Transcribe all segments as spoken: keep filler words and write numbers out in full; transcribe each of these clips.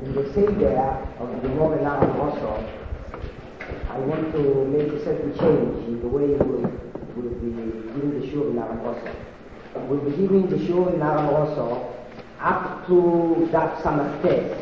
in the same there of the Gemara in Aram also, I want to make a certain change in the way we will be giving the Shur in Aram also. We'll be giving the Shur in Aram also up to that Samach Tet.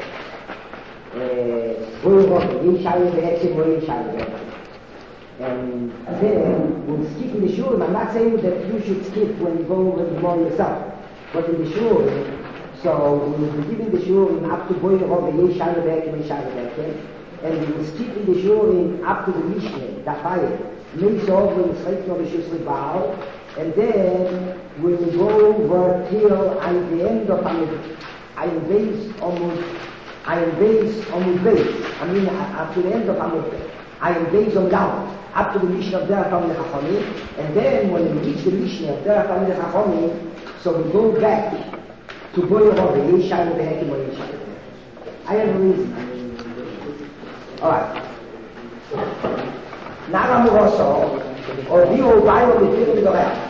And then we'll skip in the Shur. I'm not saying that you should skip when you go when you go yourself, but in the Shur, so we'll be giving the Shur up to Boy Rove Yeshai Rebeke Yeshai Rebeke, and we will skip in the Shur up to the Mishneh, Dafayeh, Meisov, when it's right on the Shus Rebal, and then we will go over till at the end of Ayin Beis Omud, Ayin Beis Omud Beis. I mean, up to the end of Amud Ayin Beis Omud Down, up to the Mishneh of Derech Talmidei Chachamim, and then when we reach the Mishneh of Derech Talmidei Chachamim, so we go back to Boy Rove Yeshai Rebeke Yeshai Rebeke. I have a reason. All right. Nara Muroso, or Dio Bayo B'Tirim Dorech.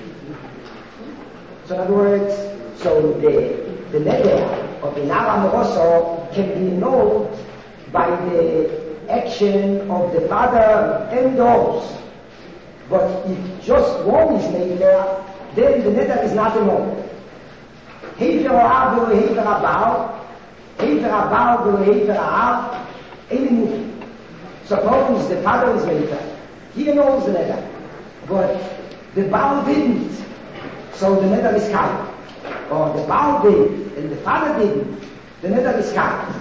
So in other words, so the the neder of the Nara Muroso can be known by the action of the father and those. But if just one is made there, then the neder is not enough. Hefer Ha'av v'lo Hefer Ha'bal, Hefer Ha'bal v'lo Hefer Ha'av, any movie. Suppose the father is Mefer. He knows the neder. But the Baal didn't. So the neder is Kal. Or the Baal did, and the father didn't. The neder is Kal.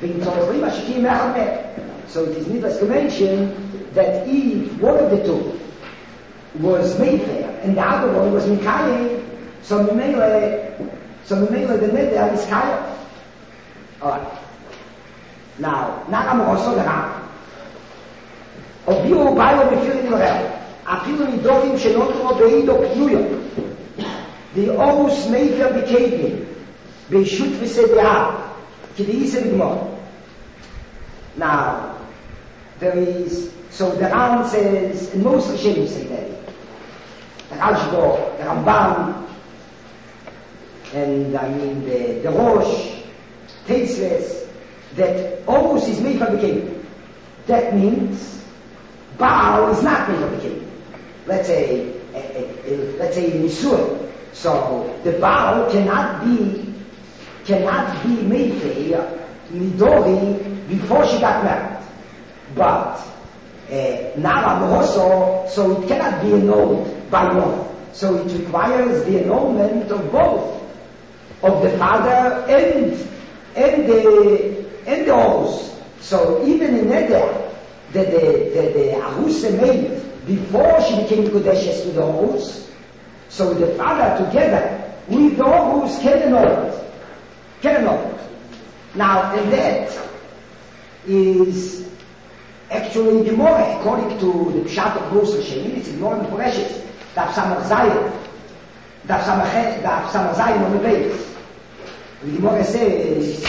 So it is needless to mention that if one of the two was Mefer, and the other one was Mikayim, so Memele, so Memele the neder is Kal. Alright. Now, Nakam also the Ram. הוביאו ביו בפירים לרעו, אפילו נידורים שנותרו בעידו פנויו. The Orus Mefer became Beishut V'Sediah, Kidiyise B'Gmor. Now, there is, so the Ram says, and most Rishonim say that, the Rashba, the Ramban, and I mean the, the Rosh, Tetzles, that Orus is Mefer became. That means Baal is not made of the king. Let's say, uh, uh, uh, let's say Nisur. So the Baal cannot be, cannot be made for Nidori before she got married. But uh, Nara Mohoso, so it cannot be annulled by one. So it requires the annulment of both, of the father and and the and the Horus. So even in Neder, that the, the, the Arusa made before she became Kodeshes to the Horus, so the father together with the Horus can annul it. Can annul it. Now, and that is actually the Gemara, according to the Pshat of Rus Rishonim, it's Gemara in Pureshes, Daf Samach Zayin, Daf Samach Daf Samach Zayin on the base. The Gemara says,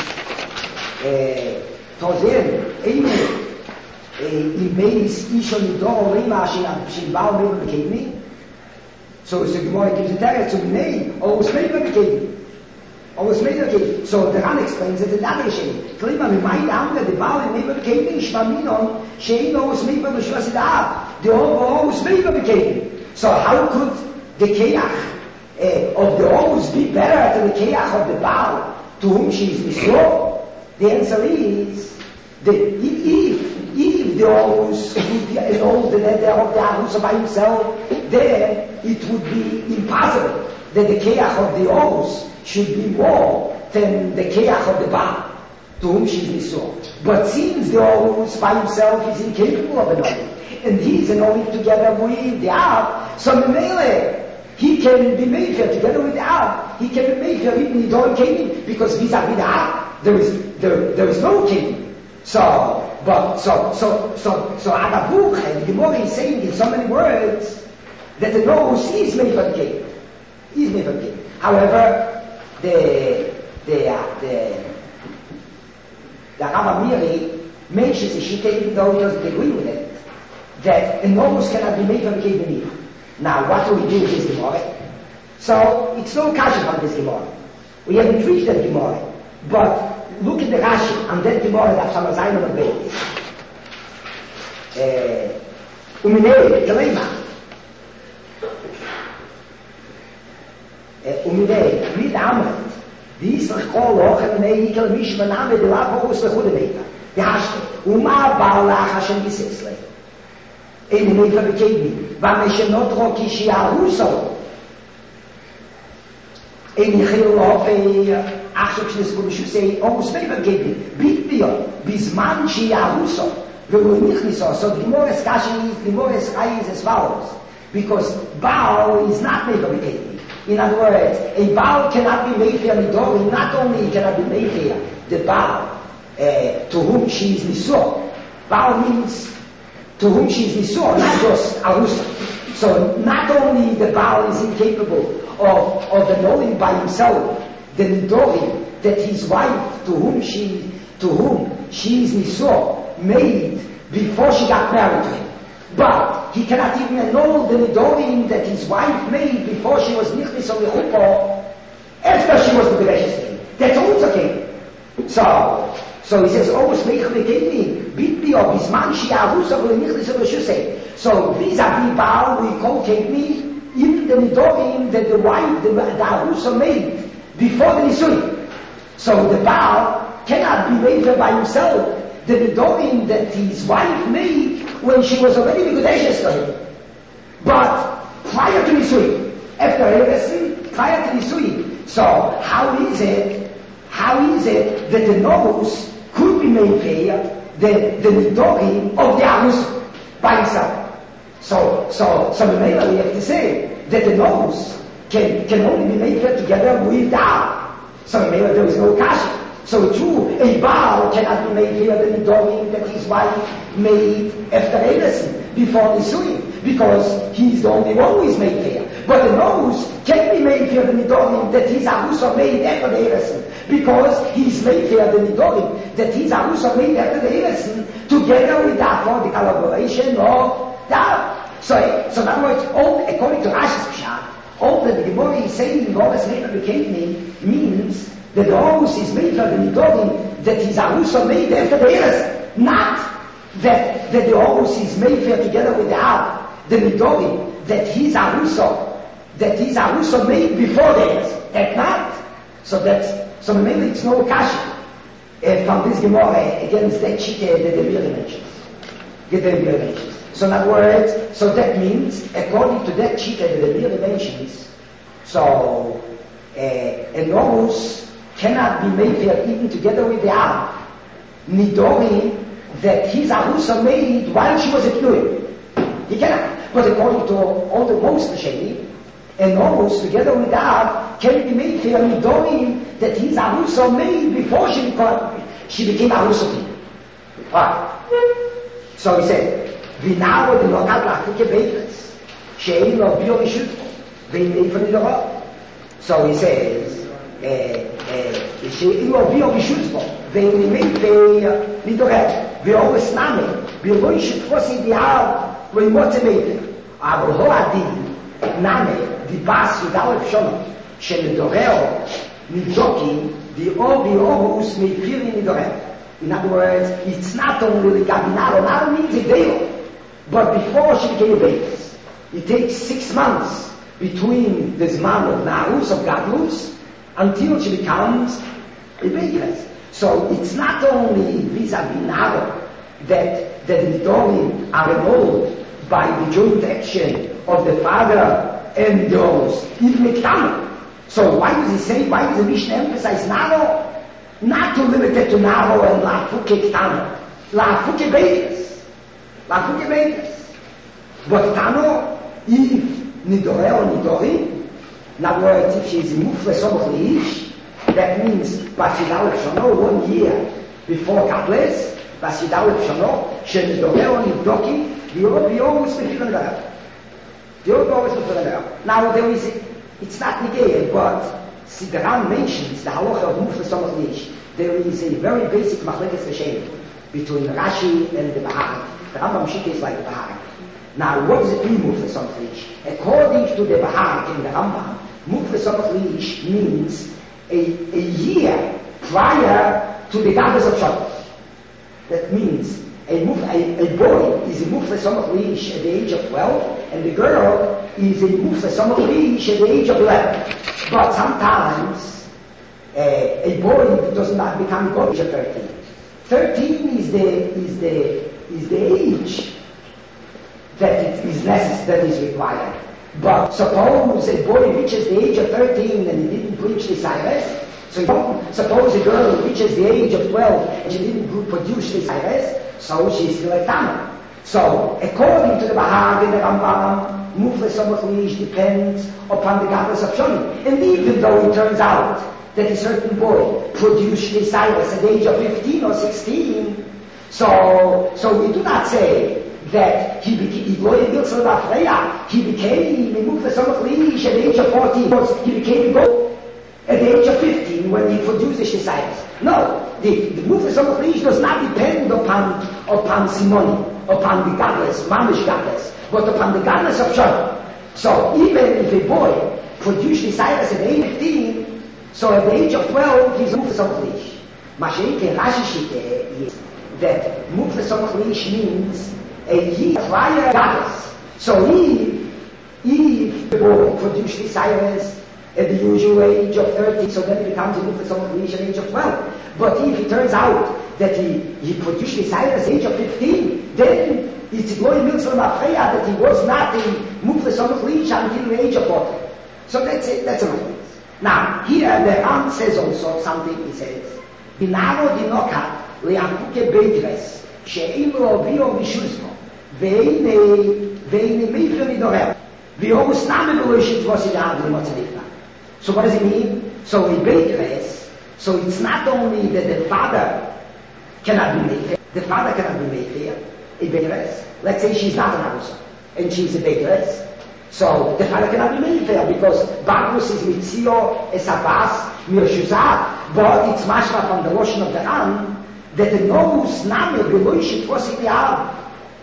Tozer, Eimer, in base Ishon Yidor Rima Shin Baal Mefer B'Kevni. So the Gemara gives a teretz to Nei, or was Mefer B'Kevni. Or was Mefer B'Kevni. So the Ran explains that the other Rishonim. Klima Mimayit Amda, the Baal and Mefer B'Kevni, Shmaminon, Shein or was Mefer B'Shvas Da'ab. The Or was Mefer B'Kevni. So how could the Keach uh, of the Horus be better than the Keach of the Baal, to whom she is Misro? The answer is that if If the Horus would be annulled the neder of the Arusa by himself, then it would be impossible that the Keach of the Horus should be more than the Keach of the Baal, to whom she is Nisur. But since the Horus by himself is incapable of annulling, and he is annulling together with the Ab, so Memele, he can be Mefer together with the Ab. He can be Mefer even Nidor Kenim, because vis-a-vis the Ab, there is, there, there is no Kenim. So, but, so, so, so, so, Adabuch, and the Gemara is saying in so many words that the nose is Mefer King. Is Mefer King. However, the, the, uh, the, the Rav Amiri mentions that she even though he doesn't agree with it, that a nose cannot be Mefer King. Now, what do we do with this Gemara? So, it's no kasha on this Gemara. We haven't reached that Gemara. But look at the Rashi, and then tomorrow that's on the side of the base. Uminei, Gelema. Uminei, mit Amet. Die ist doch kol hoch, und nee, ich kann mich von Amet, die Lache aus der Gute Meter. Die hast du. Uma Baulach Hashem Gisesle. Uminei verbekeben. Wann ich in Notro Kishi Aruso. In Chilov, ach so, ich muss sagen, almost never gave me. Bit mir, bis man Shi Aruso. Wenn wir nicht so, so die Mores Kashi is, die Mores Kai is as follows. Because Baal is not made of a In other words, a Baal cannot be made for Midori, not only cannot be made for the Baal uh, to whom she is Nisor. Baal means to whom she is Nisor, not just Arusa. So not only the Baal is incapable of, of knowing by himself the Midori, that his wife to whom she to whom she is Nisor, made before she got married to him. But he cannot even know the Nidorim that his wife made before she was Nichnis or Yechupo, after she was the Bereshis. That's also okay. So, so he says, almost make me me, beat me up, his man, she Arusa, or Nichnis or Yechupo. So, vis-a-vis Baal, we call me, even the Nidorim that the wife, the, the Arusa made before the Nisui. So the Baal cannot be made by himself. The Nidorim that his wife made when she was already Mikudeshes to him. But prior to Nisui, after Eresin, prior to Nisui. So how is it, how is it that the Novus could be made fair, the, the Nidorim of the Arus by himself? So, so, so we have to say that the Novus can, can only be made fair together with the Ar. So there is no Kashi. So true, a Baal cannot be made here the Nidorim that his wife made after Eresin, before Nisui, because he's the only one who is made here. But the Novus can be made here the Nidorim that his Arusa made after the Eresin, because he's made here the Nidorim that his Arusa made after the Eresin, together with that for the collaboration of that. So, so in other words, all, according to Rashi's Pshat, all that the Gemara is saying in Golas Never became me means that the Horus is made for the Nidorim that his Arusa made after the Eresin. Not that, that the Horus is made for together with the Ar, the Nidorim, that his Arusa, that his Arusa made before the Eresin. That's not. So that's, so maybe it's no Kashi uh, from this Gemara against that Chita that the Rebbe mentions. That the Rebbe mentions. So in other words, so that means, according to that Chita that the Rebbe mentions, so uh, a Horus cannot be made here even together with the Ar. Nidorim that his Arusa made while she was at Nuim. He cannot. But according to all the most Sheni, and Horus together with the Ar can be made here Nidorim that his Arusa made before she became, she became Arusa. Right. So he said, V'naro de lokat lachike beitres, she'ein lo bio mishutko, ve'in meifan idorot. So he says, שאילו הביאו משותפו ואינימי ומדורק ואורס נמי ואירוי שתפוס אידיאל לא ימוצא מיתר אבל הוא הדין נמי דיבס ידעו אפשונות שמדורר נבדוקים ואור ואורוס מפירי מדורר. In other words, it's not only Gabinaro, not means a deal, but before she became a baby. It takes six months between the Zman of Narus, of Gadlus, until she becomes a baby. So it's not only vis-a-vis Naro that, that the Nidorim are annulled by the joint action of the father and those even Miktama. So why does he say, why does the Mishnah emphasize Naro? Not to limit it to Naro and Lafuke Ktano. Lafuke babies. Lafuke babies. But Tano, if Nidore or Nidori, in other words, if she is Mufle Soboch Leish, that means Basidal Shono, one year before Katles, Basidal Shono, she Nidore or Nidoki, the always before the The always before the Now there is, it's not negated, but see, the Ram mentions the halacha of Mufle Soboch Leish. There is a very basic machlekes l'shem between Rashi and the Bahari. The Rambam Shita is like the Bahari. Now, what does it mean, Mufle Soboch Leish? According to the Bahari and the Rambam, Mufle Soboch Leish means a, a year prior to the goddess of Shabbos. That means a, muf, a, a boy is a mufle somach leish at the age of twelve, and the girl is a mufle somach leish at the age of eleven. But sometimes uh, a boy does not become god at thirteen. Thirteen is the is the is the age that it is necessary, that is required. But suppose a boy reaches the age of thirteen and he didn't reach the Cyrus. So suppose a girl reaches the age of twelve and she didn't produce the Cyrus, so she's still a Tama. So according to the Bahag and the Rambam, Mufle Somach Leish depends upon the goddess of Shoni. And even though it turns out that a certain boy produced the Cyrus at the age of fifteen or sixteen, so so we do not say that he became, he became a Mufle Somach Leish at the age of fourteen, he became a goat at the age of fifteen when he produced the Cyrus. No, the, the Mufle Somach Leish does not depend upon upon Simoni, upon the goddess, Mamish goddess, but upon the goddess of Shon. So even if a boy produced the Cyrus at the age of fifteen, so at the age of twelve he's Mufle Somach Leish. Mashenke Rashi Shite is that Mufle Somach Leish means a year prior goddess. So if, if the boy produced the Cyrus at the usual age of thirteen, so then it becomes a Mufle Somach Leish at the age of twelve. But if it turns out that he, he produced the Cyrus at the age of fifteen, then it's going to Milzal Mafreya that he was not a Mufle Somach Leish until the age of forty. So that's it, that's a reference. Now, here the Ram says also something, he says, Binaro dinokat le'ampuke beidres, she'im ro'vio v'shuzmo, ve'ine, ve'ine meifre midorel, v'yomus name v'loishit v'osid adli motzadikna. So what does it mean? So a beidres, so it's not only that the father cannot be made fair, the father cannot be made fair, a beidres. Let's say she's not an arusa, and she's a beidres. So the father cannot be made fair because Bagrus is mitzio esabas mirshuzah, but it's mashma from the lotion of the Ram that the nose name beloishit was in the Arab.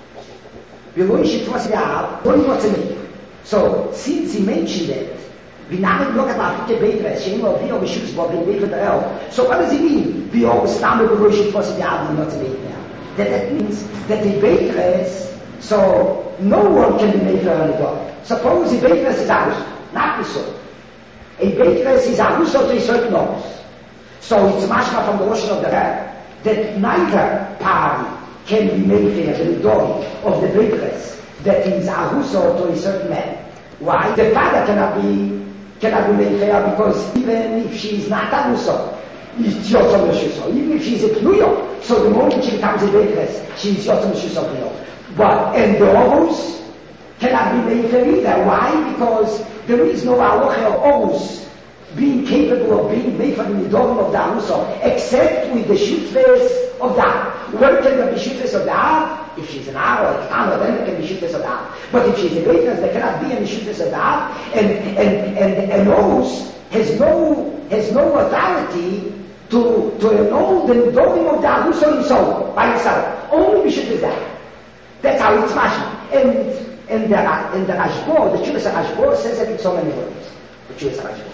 Beloishit was in the Arab, don't know what's in it. So since he mentioned it, we now look at Africa Beidres, Shem of Vio Vishus Bob in Beidres the El. So what does it mean? We always name beloishit was in the Arab, not in the Arab. That that means that the Beidres, so no one can be made fair on the dog. Suppose a Beitres is Arusa, not so. A Beitres is Arusa to a certain nose. So it's mashma from the ocean of the Reb that neither party can be made fair to the dog of the Beitres that is Arusa to a certain man. Why? The father cannot be cannot be made fair because even if she is not Arusa, it's Yotzom Yoshuso. Even if she is a Pnuyo, so the moment she becomes a Beitres, she is Yotzom Yoshuso Pnuyo. But and the Orus cannot be made fair either. Why? Because there is no halacha of Orus being capable of being made from the Nidorim of the Arusa, except with the shutfes of that. Where can there be shutfes of that? If she's an Ar or a K'tana, then there can be shutfes of that. But if she's a Beitres, there cannot be any shutfes of that. And and and and Orus has no has no authority to to annul the Nidorim of the Arusa himself by himself. Only shutfes that. That's how it's mashma. And And the, and the Rashbo, the Chuvas Rashbo says it in so many words. The Chuvas Rashbo.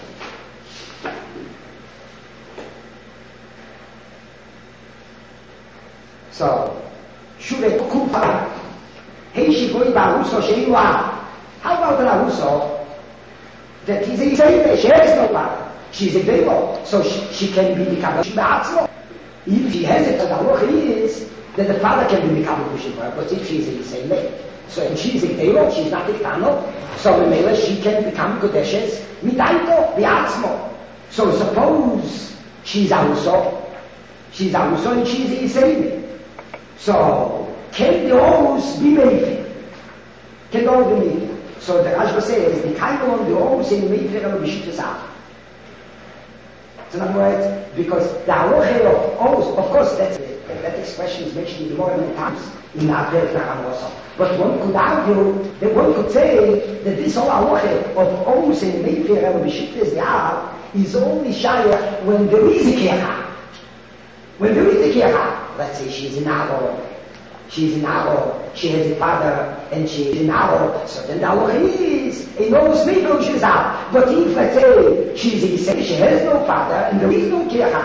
So, Shure Kufa, Heishi Goi Baruso Sheimwa. How about the Aruso? That he's a Yisrael, she has no father. She's a Devo, so she, she can be become a Shibaatzlo. If she has it, the halacha is that the father can be become a Kushimwa, but if she's a Yisrael, so if she's a Devo, she's not a Tano, so in Mela she can become Kodeshes, Midaito, Biatzmo. So suppose she's Aruso, she's Aruso and she's a Yisrael. So, can those be made? Can those be made? So the Rashba says, the kind of those in made fair of Bishit out. So in other words, because the halacha of Oz, of course, that's, that, that expression is mentioned in more many times in our Perek Naham also. But one could argue, that one could say that this whole halacha of Oz in made fair of Bishit out is only shayach when there is a kiyah. When there is a kiyah, let's say she's in Aro, she's in Aro, she has a father, and she's in Aro, so then the halacha is, a knows me no she's out. But if, let's say, she's a Yisrael, she has no father, and there is no kiyah,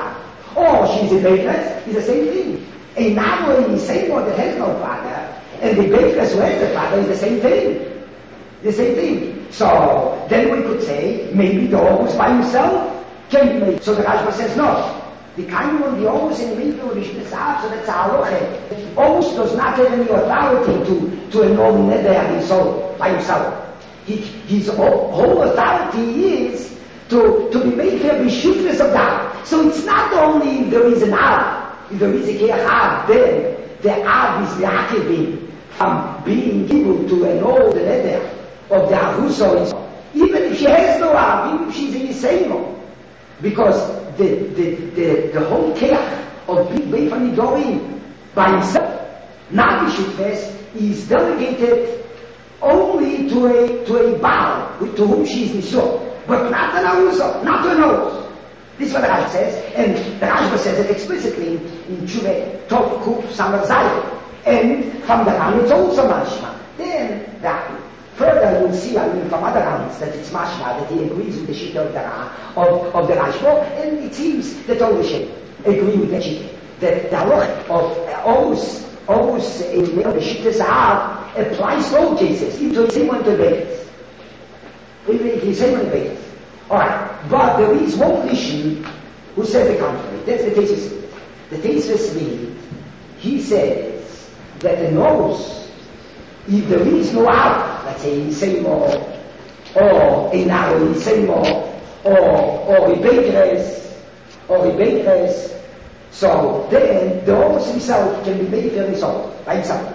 Or she's a bakeress, it's the same thing. A Naro in the same one that has no father, and the bakeress who has the father is the same thing. The same thing. So then we could say, maybe the Horus by himself can be made. So the Rashba says no. The kind of the Horus in the middle of the Shnesab, so that's a halacha. Horus does not have any authority to, to annul Neder himself, by himself. He, his whole, whole authority is to, to be made fair b'shutness of God. So it's not only if there is an Av, if there is a Keach, then the Av is Me'akevim from being able to annul the Neder of the Aruso. Even if she has no Av, even if she's in the same, because the, the, the, the whole Keach of being made from the Dorim by himself, not b'shutness, is delegated only to a to a Baal, to whom she is Nishur, but not an Aruso, not an Horus. This is what the Rashba says, and the Rashba says it explicitly in Tshuva Tov Kuf Samar Zayin. And from the Ram it's also mashma. Then that further you'll see, I mean, from other Rams that it's mashma, that he agrees with the Shita of the Ram, of, of the Rashba, and it seems that all the Shita agree with the Shita. That the halach of Horus, Horus in the Shita Zahav applies to all cases, into the same one to Beis. The same one to Beis. Alright, but there is one Rishon who says the contrary. That's the Tesis. The Tesis read, he says that the nose, if there is no out, let's say in Seymour, or in our in Seymour, or or in Bakeres, or in Bakeres, so then the horse himself can be made for himself, by himself.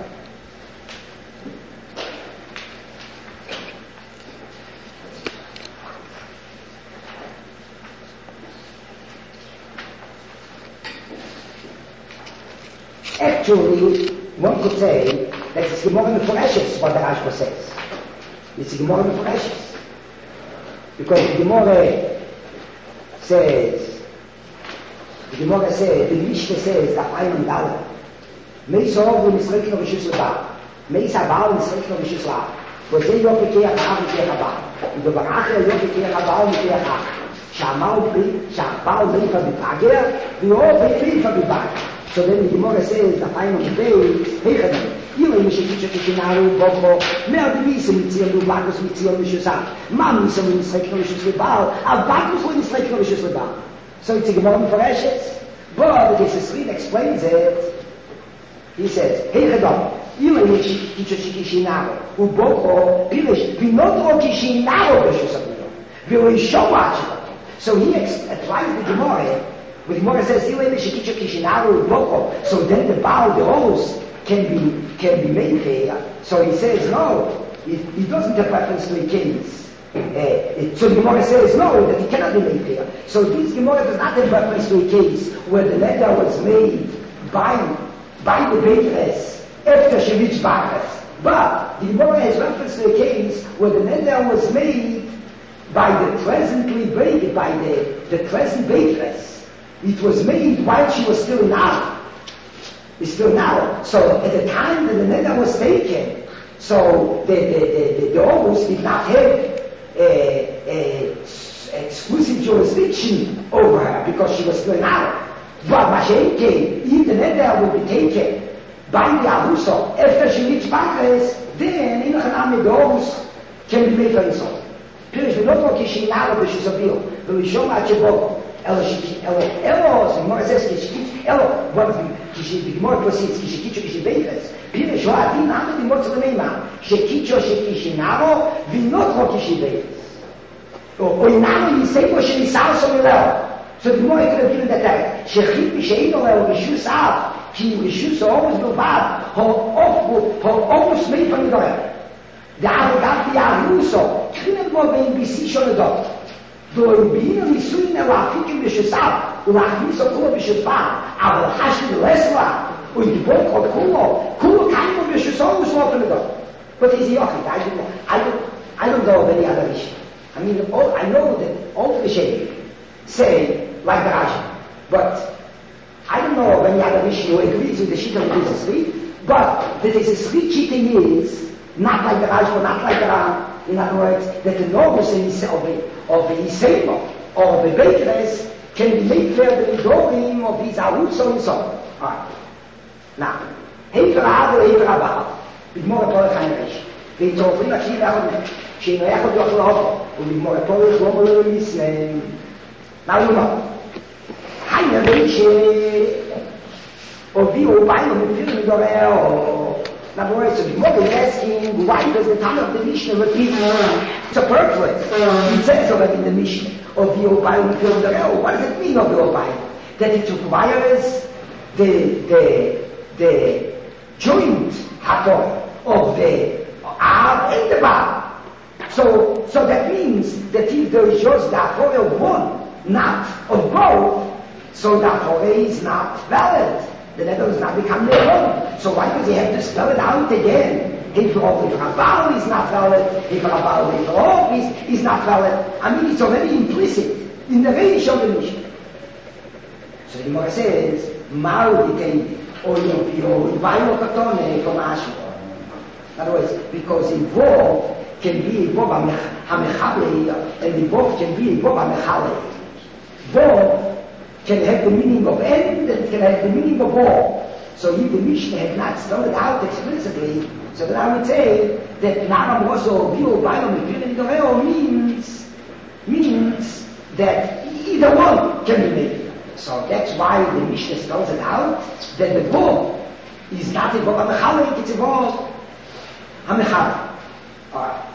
Actually, one could say that it's Gemara Meforeshes, what the Rashba says. It's Gemara Meforeshes. Because the Gemara says, the Gemara says, the Mishnah says, that I am Dala. Meis Hov Nisrek no Rishus Leba. Meis Habal Nisrek no Rishus Leba. וזה לא פיקח האב ופיקח הבא. ובברכה לא פיקח הבא ופיקח האב. שהבעל ביפה בפגר, ואו ביפה בפגר. So then the Gemara says, the final day, hey Chadam, you know, you should teach a Kishinaru, Boko, mehr Devise, Mitzion, du Bakus, Mitzion, Mishusam, Mam, so in Srek no Rishus Lebal, Av Bakus, when in Srek no Rishus Lebal. So it's a Gemara for Eshes. But the Kesesrin explains it. He says, hey Chadam, you know, you should teach a Kishinaru, u Boko, Pilish, Vinotro Kishinaru, Mishusam, Virishowa. So he applies the Gemara. When the Gemara says, so then the Baal, the horse, can be can be made there. So he says, no, it, it doesn't have reference to a case. Uh, it, so the Gemara says, no, that it cannot be made there. So this Gemara does not have reference to a case where the letter was made by, by the Beitles after she reached Bacchus. But the Gemara has reference to a case where the letter was made by the presently Beitles, by the, the present Beitles. It was made while she was still in Ar. It's still now. So at the time that the neder was taken, so the the the, the, the Horus did not have a, a, a exclusive jurisdiction over her because she was still in Ar. But Mashiach came, if the neder would be taken by the Aruso after she reached Bacchus, then in Hanami the Horus can be made for himself. Pirish v'noto kishinaro b'shusavil v'rishom ha'chebot. Ela ela ela se Gemara says que ela what que the Gemara proceeds que kicho que beifes pire jo adi nada de morto também mal que kicho que kishinaro vinotro que beifes o o nada ni sei pois ele sabe sobre ela so the Gemara could have given that that que khit sheino ela bishu saab que bishu so always go bad ho off ho almost made from the door da da dia ruso kinem mo bem bisishon do do bino nisui na lafikim bishusab ulachmiso kulo bishusab aber hashim lesla und bok od kulo kulo kaimo bishusab uslotene do but is he okay I don't know I don't I don't know of any other issue I mean all, I know that all the Shei say like the Rashi but I don't know of any other issue who agrees with the Shita of the Tzitzri but the Tzitzri cheating is not like the Rashi not like the Ram. In other words, that the nobles in of the of the Yisrael or the Beitles can relate werden in Dorim of his Arus und so. Alright. Now, Hefer Abel, Hefer Abel. Mit Moratorium kein Recht. Wenn so viel Aktiv werden, stehen wir echt durch Laufen. Und mit Moratorium wollen ist, na, immer. Keine Rechte, und wie auch bei und mit Filmen oder now, boys, so the more they're asking, why does the time of the Mishnah repeat? It's a purpose. It says already in the Mishnah of the Obayim and Film the what does it mean of the Obayim? That it requires the the the joint hator of the Av and the Baal. So so that means that if there is just the hator of one, not of both, so the hator is not valid. The letter does not become their own. So why does he have to spell it out again? If Rabal is not valid, if Rabal if Rav is, is not valid. I mean, it's already implicit in the Reish of the Mishnah. So the Gemara says, Ma'u Ditei, or Yopio, Ivayo Katone, Komashu. In other words, because involved can be involved HaMechale, and involved can be involved HaMechale. Both can have the meaning of end and can have the meaning of all. So if the Mishnah had not spelled it out explicitly, so then I would say that Naram also Vio Bailum means means that either one can be made. So that's why the Mishnah spells it out, that the book is not involved HaMechalik, it's involved HaMechalik. Alright.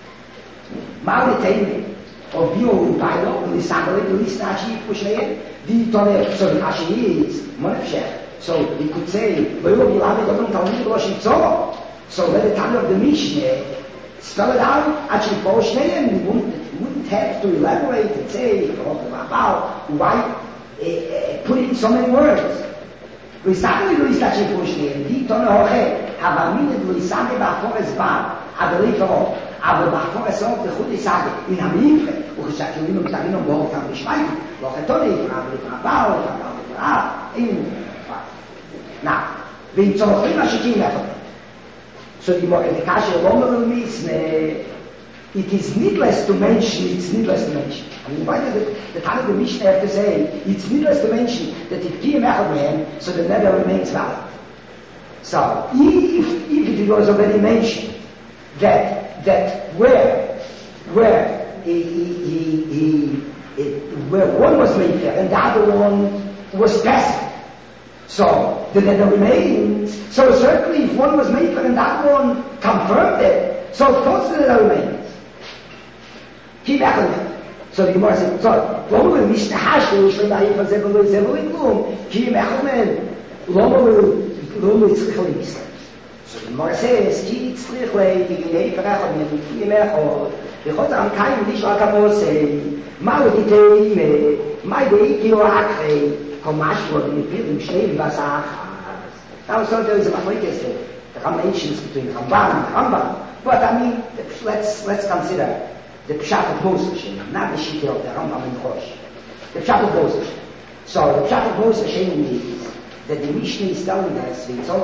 Ma'u of Bio Bailum, and the Sangale, the Listachi, Pushnayan, the Tone, so the Ashi is Monefshech. So we could say, Velo Bilade Godon Talmud Rosh Yitzor. So let the time of the Mishnah spell it out, actually Pushnayan, we wouldn't, wouldn't have to elaborate and say, about why uh, put it in so many words. Lisangale, the Listachi, Pushnayan, the Tone Hoche, Havamin, the Lisangale, Bafores Bar, Adelifo. אבל באחור הסוף לחוד יסגל, אין המקרה, וכשהכירים ומתארים בו אותם בשמיים, לא חתון יפרע ולפרע או לפרע ולפרע, אין פרע. Now, ואם צורכים השיקים יפרע. So the more the kasha longer means, it is needless to mention, it's needless to mention. I mean, why does the, the time of the Mishnah have to say, it's needless to mention that if Kiyam Echad man, so the nether remains valid. So, if, if it was already mentioned, that that where where he, he, he, he, where one was made fair and the other one was passive. So the letter remains. So certainly if one was made fair and the other one confirmed it, so of course the letter remains. Keep back on that. So the Gemara says, so Lomo will Mishnah Hashu Shleimai for Zebulu Zebulu Glum Ki Mechomen Lomo will Lomo Yitzchel Yisrael. So the Gemara says, Ki tzrich lei, Tigilei Perechot, Ki Mechot, V'chot am Kaim Lishra Kamosei, Ma'u Ditei, Ma'i Deiki O Akrei, Komashvo, V'nipirim Shnei V'asachas. Now, so there is a machlokes, the combinations between Ramban and Rambam. But I mean, let's let's consider the Pshat of Moshe, not the Shita of the Rambam and Chosh. The Pshat of Moshe. So the Pshat of Moshe is that the Mishnah is telling us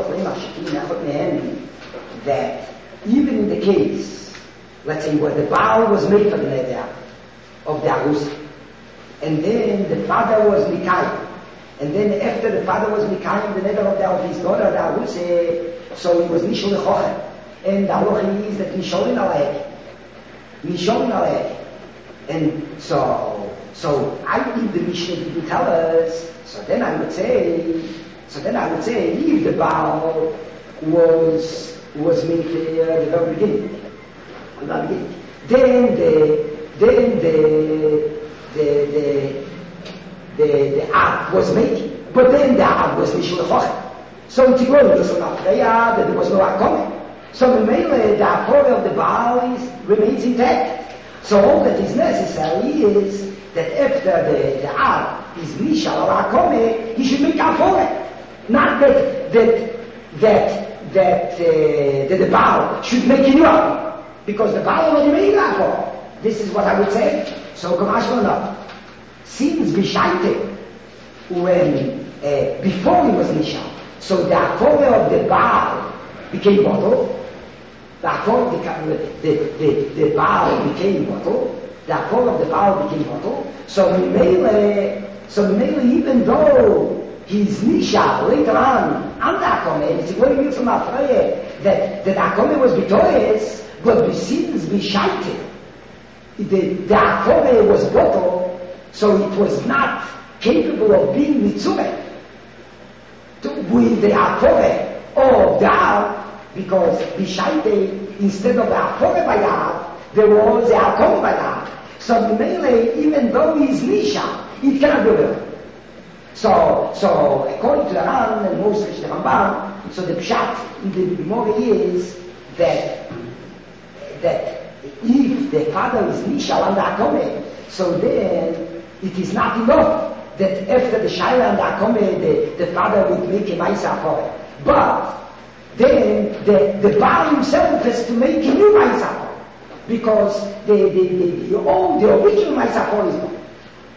that even in the case, let's say, where the Baal was made for the Neder of the Arus, and then the father was Mikayim, and then after the father was Mikayim, the Neder of, the, of his daughter, the Arus, so he was Nishol Lechochem, and the halacha is that Nisholin Aleh, Nisholin Aleh, and so, so I think the Mishnah didn't tell us, so then I would say, So then I would say, if the Baal was was made at the very beginning, at the very beginning, then the then the the the the, the Ab was made, but then the Ab was Mishul Chochem. So it's going to say that there was no Ab coming. So the mainly the authority of the Baal is, remains intact. So all that is necessary is that after the the Ab is Mishal or Ab coming, he should make Ab for it. Not that that that that, uh, that the Baal should make you up, because the Baal already made that for. This is what I would say. So Kamashma no. Since Bishaite, when uh, before he was Nishal, so the authority of the Baal became bottle. The authority the the the, the Baal became bottle. The authority of the Baal became bottle. So we made So mainly, even though he's Nisha later on, and Akome, it's a very beautiful Mafreye, that, that Akome was victorious, but besides Bishaite, the, the Akome was bottled, so it was not capable of being Mitzume with the Akome of Da'ar, because Bishaite, instead of the Akome by Da'ar, there was the Akome by Da'ar. So mainly, even though he's Nisha, it cannot be real. So, so according to the Ran and mostly the Rambam, so the pshat in the Gemara is that that if the father is Nishal and Akome, so then it is not enough that after the Shaila and Akome, the, the father would make a Maisa for it. But then the, the Baal himself has to make a new Maisa for it, because the, the, the, the old, the original Maisa for is gone.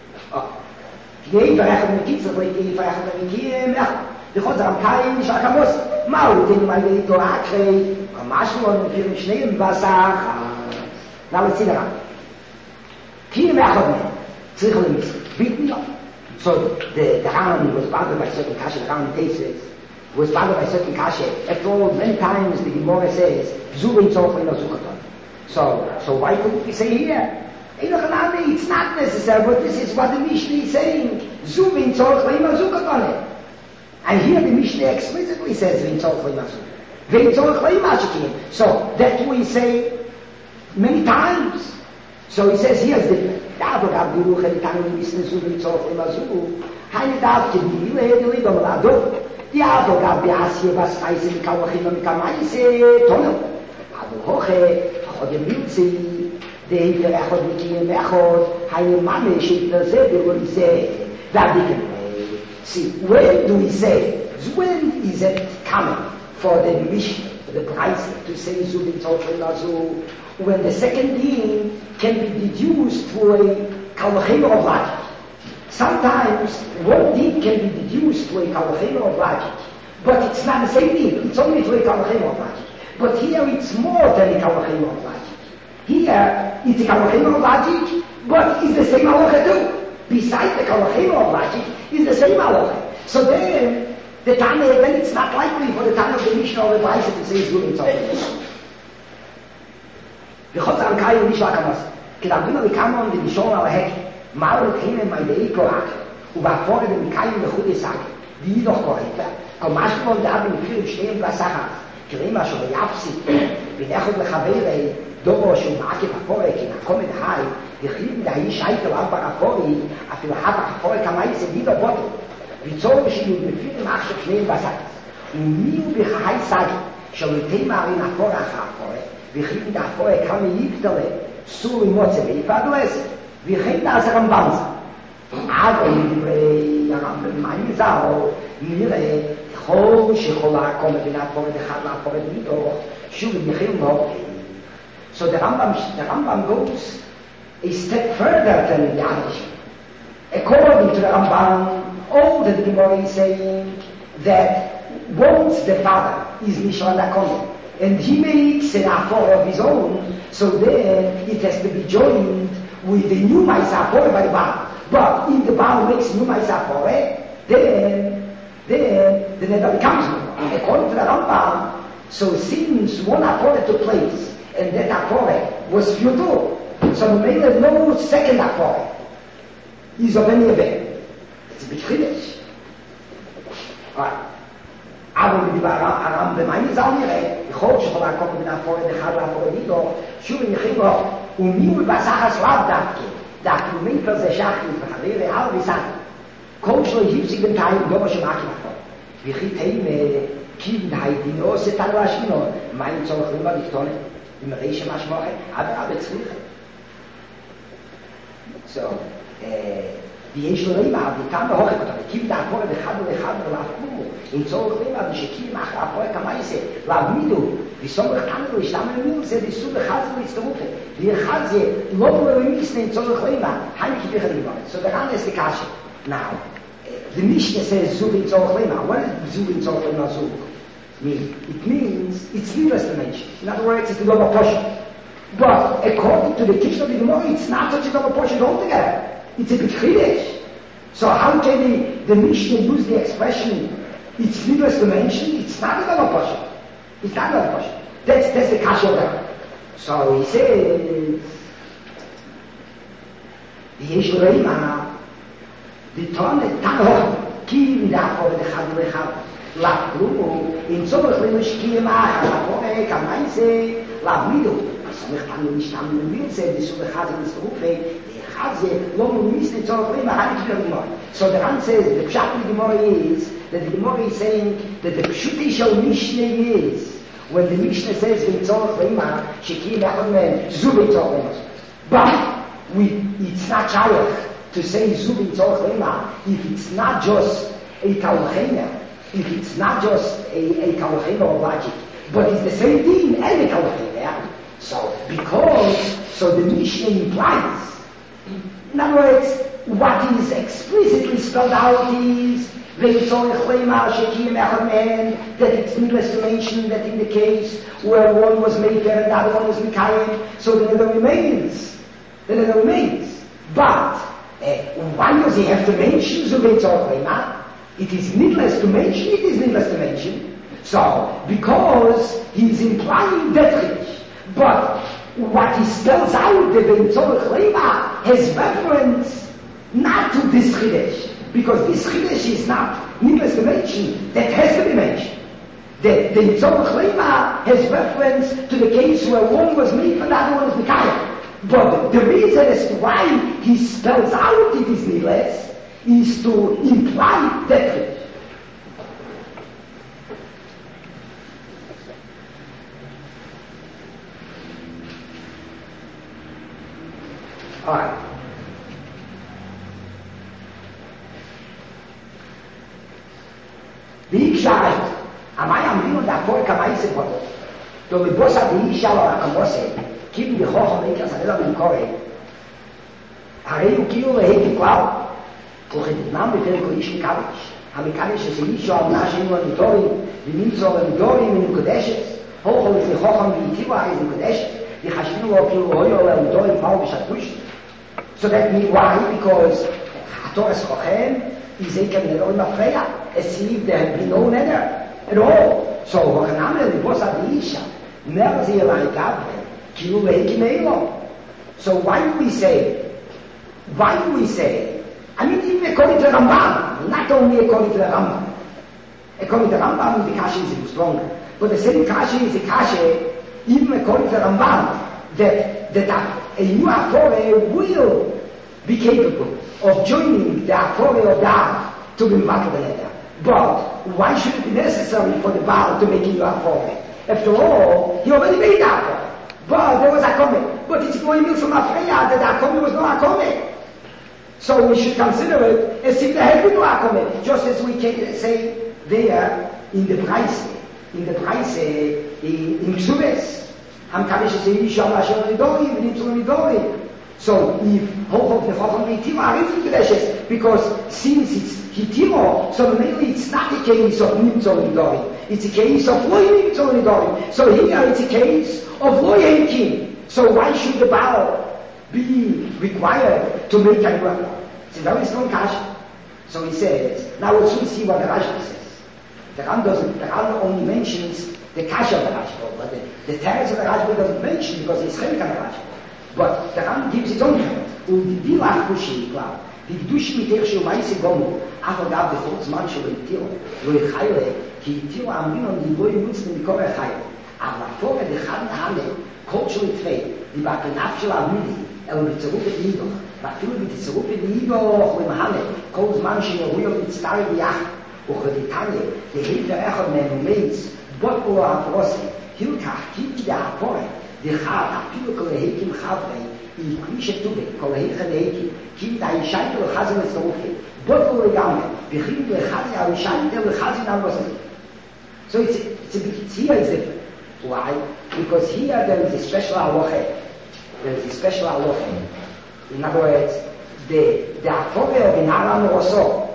Gei verrecht mit Kitzel, weil ich verrecht mit Kiem, ja. Die Gott am Kain, ich sage, muss, mau, den mal die Torakre, am Maschel und für mich Schnee im Wasser, na, was sind daran? Kiem, ja, Gott, Zichel im Mist, bieten, ja. So, der Ran, was Bade bei certain Kasche, der Ran Tesis, was Bade bei certain Kasche, after all, many times the Gemara says, Zubin Zoch in der Suchaton. So, so why couldn't we say here? It's not necessary, but this is what the Mishnah is saying. Zuvin tzorch le'ima zukatone. And here the Mishnah explicitly says v'in tzorch le'ima zukatone. V'in tzorch le'ima zukatone. So that we say many times. So he says here's different. Da'avog abdiruch elitanu misne zuvin tzorch le'ima zukatone. Haine dav kibili le'edeli dom la'adov. Da'avog abdiasye vas'chaise mikawachim mikamaise tonel. Adu hoche, chod yemilzi. The Echod Mikim Echod, Hayim Mamish, it does it, when we say, that we can see, when do we say, when is it coming for the Mishnah, for the price to say Zubin Tzorch Lazu, when the second being can be deduced to a Kalvachemer of logic. Sometimes one thing can be deduced to a Kalvachemer of logic, but it's not the same thing, it's only to a Kalvachemer of logic. But here it's more than a Kalvachemer of logic. Here, it's a Kalvachemer of logic, but it's the same halacha too. Besides the Kalvachemer of logic, it's the same halacha. So then, the time when it's not likely for the time of the Mishnah or the Brisa to say it's good in something. The Chotz al Kayu Mishwa Kamos. Kedabino Vikamon the Mishon al Hek, Maru Kinem by the Ekorak, Ubafore the Mikayu the Chudesak, die doch korrekter. Komashmon da bin viel stehen Basachas. Krema schon Yapsi, bin Echod Lechavere, דורו שהוא מעקב הפורק, כי נקום את חי, החליט להי שייטל על ברפורי, אפילו אחת הפורק המייס הגידו בוטו, ויצור שיהיו מפירים אח שפניהם בסקס. ומי הוא בחי סגי, שלויתי מערים הפורק אחר הפורק, והחליט את הפורק כמה יפתלה, סור ומוצא ויפעדו עשר, והחליט לעשר רמב"ם זה. עד לדברי הרמב"ם, מה נזהו, נראה, כל שיכולה לקום בין הפורק אחד לפורק מידו, שוב יחיל מאוד, So the Rambam, the Rambam goes a step further than the Anish. According to the Rambam, all that the Gemara is saying that once the father is Mishra Nakone and he makes an affair of his own, so then it has to be joined with the new Maisafore by the Baal. But if the Baal makes new Maisafore, then, then the never becomes one. According to the Rambam, so since one affair took place, and that affair was futile, so we made a no second affair. Is of any event. It's a bit Chiddush. Alright. אבל בדיבר הרם במים זל נראה, יכול שיכולה לקום בין אפורת אחד לאפורת איתו, שוב הם יכולים לו, ומי הוא בסחס רב דווקא, דווקא ומינפר זה שחריף וחבר רעל וסחר. כל שלו היפסיק בינתיים דומה שמעקים אפורת. וכי תאים כיוון היידינו סתנו השמינו, מים צורך למה לפתונה, אם ראי שמשמוחת, אבל אבל צריכה. So, ויש לו רימה, וכאן בהוכק אותה, כיוון האפורת אחד ואחד ולאפקומו, אם צורך רימה, ושקים אחרי האפורת כמייסה, להעמידו, וסומך תנדו, ישלם למיל זה, ויסוד אחד זה להצטרופה, ואחד זה, לא בלמיסנה עם צורך רימה, היי כיווך הדיבור. So the Ran is the kasha. Now, the Mishnah says zug in tzorach lema. What does zug in tzorach lema zug mean? It means it's needless to mention. In other words, it's the double portion. But according to the teaching of the Gemara, it's not such a double portion altogether. It's a bit chiddush. So how can the, the Mishnah use the expression, it's needless to mention, it's not at all a portion. It's not at all a portion. That's, that's the kasha there. So he says, יש לרמה, לטעון תנור, כי מדעפו ולחד ולחד, לפגרו, אם צורך למשקיעים אחר, לפורק, המייסה, להבמידו. סומך פנו משתם מבירצה, בסוג אחד זה מסתרופה, אחד זה לא מומיס לצורך למה, אני כתוב לגמור. So the Ran says, the pshat of the Gemara is, that the Gemara is saying, that the pshuti shel Mishnah is, when the Mishnah says, לצורך למה, שקיעים אחד מהם, זו לצורך למה. But, we, it's not shaykh to say zubin tzorch lema if it's not just a kalchena, if it's not just a, a kalchena of logic, but it's the same thing and a kalchena. So, because, so the Mishnah implies, in other words, what is explicitly spelled out is that it's needless to mention that in the case where one was maker and the other one was mikayim, so then it remains. Then it remains. But uh, why does he have to mention Zubin Tzorch Lema? It is needless to mention, it is needless to mention. So, because he is implying Detrich. But what he spells out, the Ben Tzorch Lema, has reference not to this Chidesh. Because this Chidesh is not needless to mention, that has to be mentioned. The Ben Tzorch Lema has reference to the case where one was made and the other one was Mikayah. But the reason as to why he spells out it is needless is to imply that. Alright. The Ikshai, am I am real that for Kamaise Poto? To the boss of the Ikshai or Akamose. Keep the Hocham Ekas and Elam in Kore. הרי הוא כאילו להיפי כלל, וכתנם בפרק איש מקדש. המקדש הזה אישו אמנה שהיינו הנידורים, ונמצוא הנידורים מנקודשת, הוכו לפני חוכם ואיתיבו הרי זה מקודשת, וחשבנו לו כאילו הוי או הנידורים פעו בשתפוש. So that means why? Because התורס חוכם, is a כנראה לא מפריע, as if there had been no nether at all. So הוכנם ללבוס עד אישה, נר זה אליי גבי, כאילו להיפי מאילו. So why do we say, why do we say, I mean, even according to the Rambam, not only according to the Rambam. According to the Rambam, the Kashi is even stronger. But the same Kashi is a Kashi, even according to the Rambam, that, that a, a new Afore will be capable of joining the Afore of Da'at to be Makabeleta. But why should it be necessary for the Baal to make a new Afore? After all, he already made the Afore. But there was a comment. But it's going from Afreya that the Akome was not a comment. So we should consider it as if there had been no Akome, just as we can say there in the price, in the price in, in Ksubes. Hamkadesh is a Yisham Asher Nidori, Vinitzur Nidori. So if Hochok the Chacham Hitimo are in Kedeshes, because since it's Hitimo, so mainly it's not a case of Nimtzor Nidori. It's a case of Loy Nimtzor Nidori. So here it's a case of Loy Henkim. So why should the Baal be required to make a work? It's a very strong Kasha. So he says, now we'll soon see what the Rashba says. The Ram doesn't, the Ram only mentions the Kasha of the Rashba, but the, the Teretz of the Rashba doesn't mention because it's Chelik of the Rashba. But the Ram gives its own comment. ובדי לך קושי נקלע, בקדוש מתך של מייסי גומו, אף אגב בכל זמן שלו התירו, לא יחיילה, כי התירו אמרינו דיבוי מוצנו מקור החיילה. אבל הפורד אחד נעלה, כל של התפי, דיבה כנף של עמידי, אלו בצירוף את נידוך, ואפילו בצירוף את נידוך למהלה, כל זמן שנראויות מצטרי ביחד, וכדיתניה, להיפר אחד מהמומץ, בוטו הפרוסי, הילקח קיטי דהפורד, דחת, אפילו כל ההיקים חברי, in Krisha Tube, Kol Heicha Neiki, Kim Da Yishayte Lechazin Estorufke, Botlo Legamre, Vichim Lechazin Al Yishayte Lechazin Al Rosel. So it's, it's a bit, here is different. Why? Because here there is a special halacha. There is a special halacha. In other words, the, the Afore of Inaram Rosso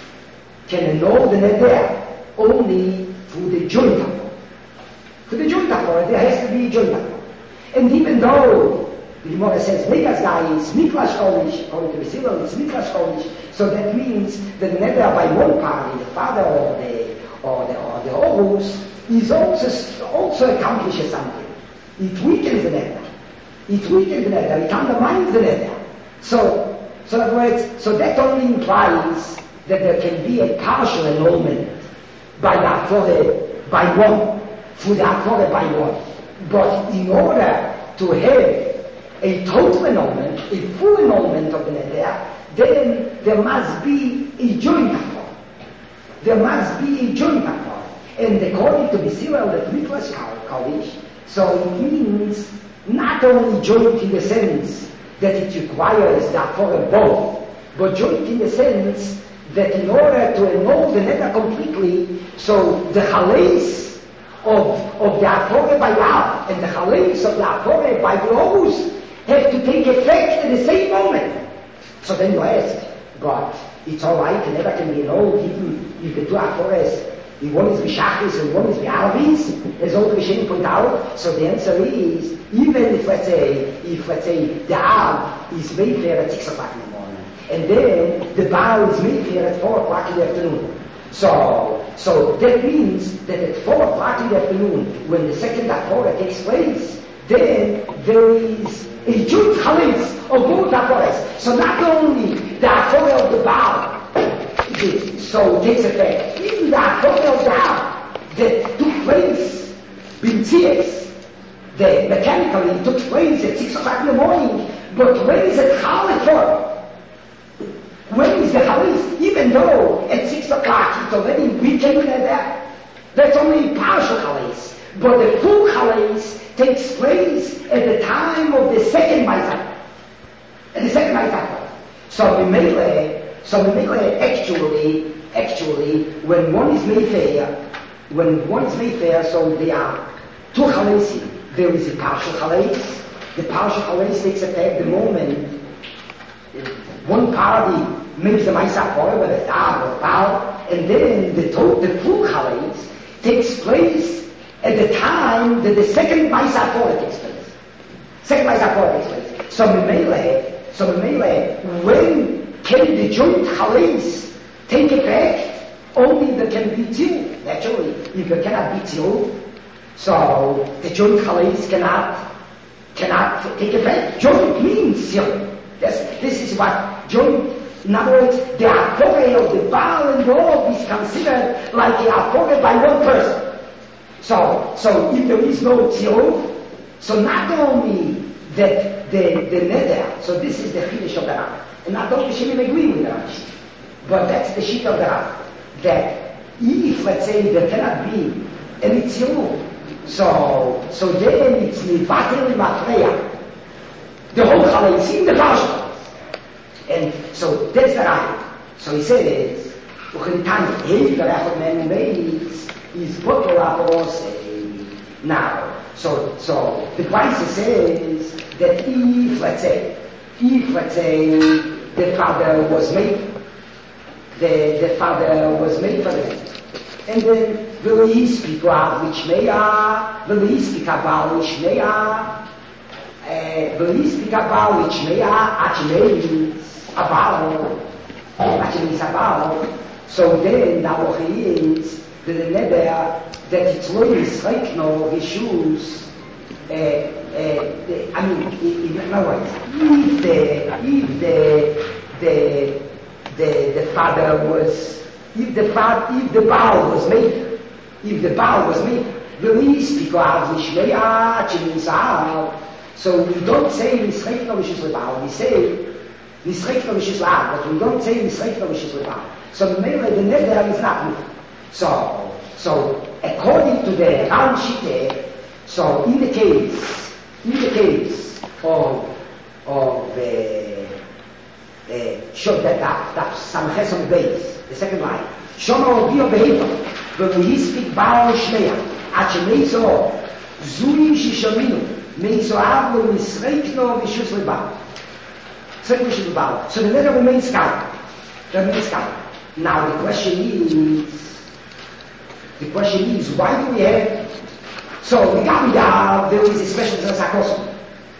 can annul the Neder only through the joint Afore. For the joint Afore, there has to be a joint Afore. And even though The Gemara says, Vegas guy is Miklash Kolish, according to the Sibel, it's Miklash Kolish. So that means that the nether by one party, the father or the or the or the Horus, is also also accomplishes something. It weakens the nether. It weakens the nether. It undermines the nether. So, so in other words, so that only implies that there can be a partial annulment by the Aphore by one, through the Aphore by one. But in order to have a total annulment, a full annulment of the nether, then there must be a joint Aphore. There must be a joint Aphore. And according to the Sibel that Miklas Kolish, so it means not only joint in the sense that it requires the Aphore both, but joint in the sense that in order to annul the nether completely, so the Chaleis of, of the Aphore by Yav and the Chaleis of the Aphore by the Horus have to take effect at the same moment. So then you ask, but it's all right, the nether can be annulled, even you can do Aphores. One is Bishachis and one is Bi'arvis, as all the Rishonim point out. So the answer is, even if let's say, if let's say the Av is made there at six o'clock in the morning, and then the Baal is made there at four o'clock in the afternoon. So, so that means that at four o'clock in the afternoon, when the second Aphora takes place, then there is a joint Chalitz of both Aphores. So not only the Aphora of the Baal, so it takes effect. Even the Aphora of the Av that took place, B'Tzias, that mechanically took place at six o'clock in the morning, but when is it Chalet for? When is the Chalis? Even though at six o'clock it's already weekend at that, that's only partial Chalis. But the full Chalis takes place at the time of the second Ma'aseh. At the second Ma'aseh. So Mimele, so Mimele actually, actually, when one is Mayfair, when one is Mayfair, so there are two Chalisim. There is a partial Chalis. The partial Chalis takes effect the moment one party makes the Ma'aseh forever, the Tav or Baal, and then the, to- the full Chalis takes place at the time that the second Ma'aseh forever takes place. Second Ma'aseh forever takes place. So Memele, so Memele, when can the joint Chalis take effect? Only there can be two. Naturally, if there cannot be two, so the joint Chalis cannot cannot take effect. Joint means two. Yes, this is what joint, in other words, the Aphore of the Baal and the Orb is considered like the Aphore by one person. So, so if there is no Tziruf, so not only that the, the nether, so this is the Chiddush of the Rav, and not all the Shemim agree with the Rav, but that's the sheet of the Rav, that if, let's say, there cannot be any Tziruf, so, so then it's Nivatel Matreya, the whole Chalayis in the Parsha. And so that's the right. So he says, is now. So so the Christ says that if let's say if let's say the father was made the the father was made for them. And then will he speak about which may are, will he speak about which may are will he speak about which may are actually about, actually means about, so then the halacha is that the nether, that it's lo yisreikno rishus, uh, uh, I mean, in other words, if the, if the, the, the, the father was, if the father, if the Baal was made, if the Baal was made, will he speak about which may are actually means about. So we don't say Nisreikno Rishus Lebaal, we say Nisreikno Rishus Lebaal, but we don't say Nisreikno Rishus Lebaal. So the nether is not moved. So, so according to the Ram Shite, so in the case, in the case of of the uh, show that that that Samches on the base, the second line, Shono Bio Behepa, when we speak Baal Shmeya, Achemeizo, Zui Shishaminu. Meizoav Nisreikno Rishus Lebaal. Rishus Lebaal. So the letter remains calm. Remains calm. Now the question is, the question is, why do we have? So the Gabiyah, there is a special Zakos.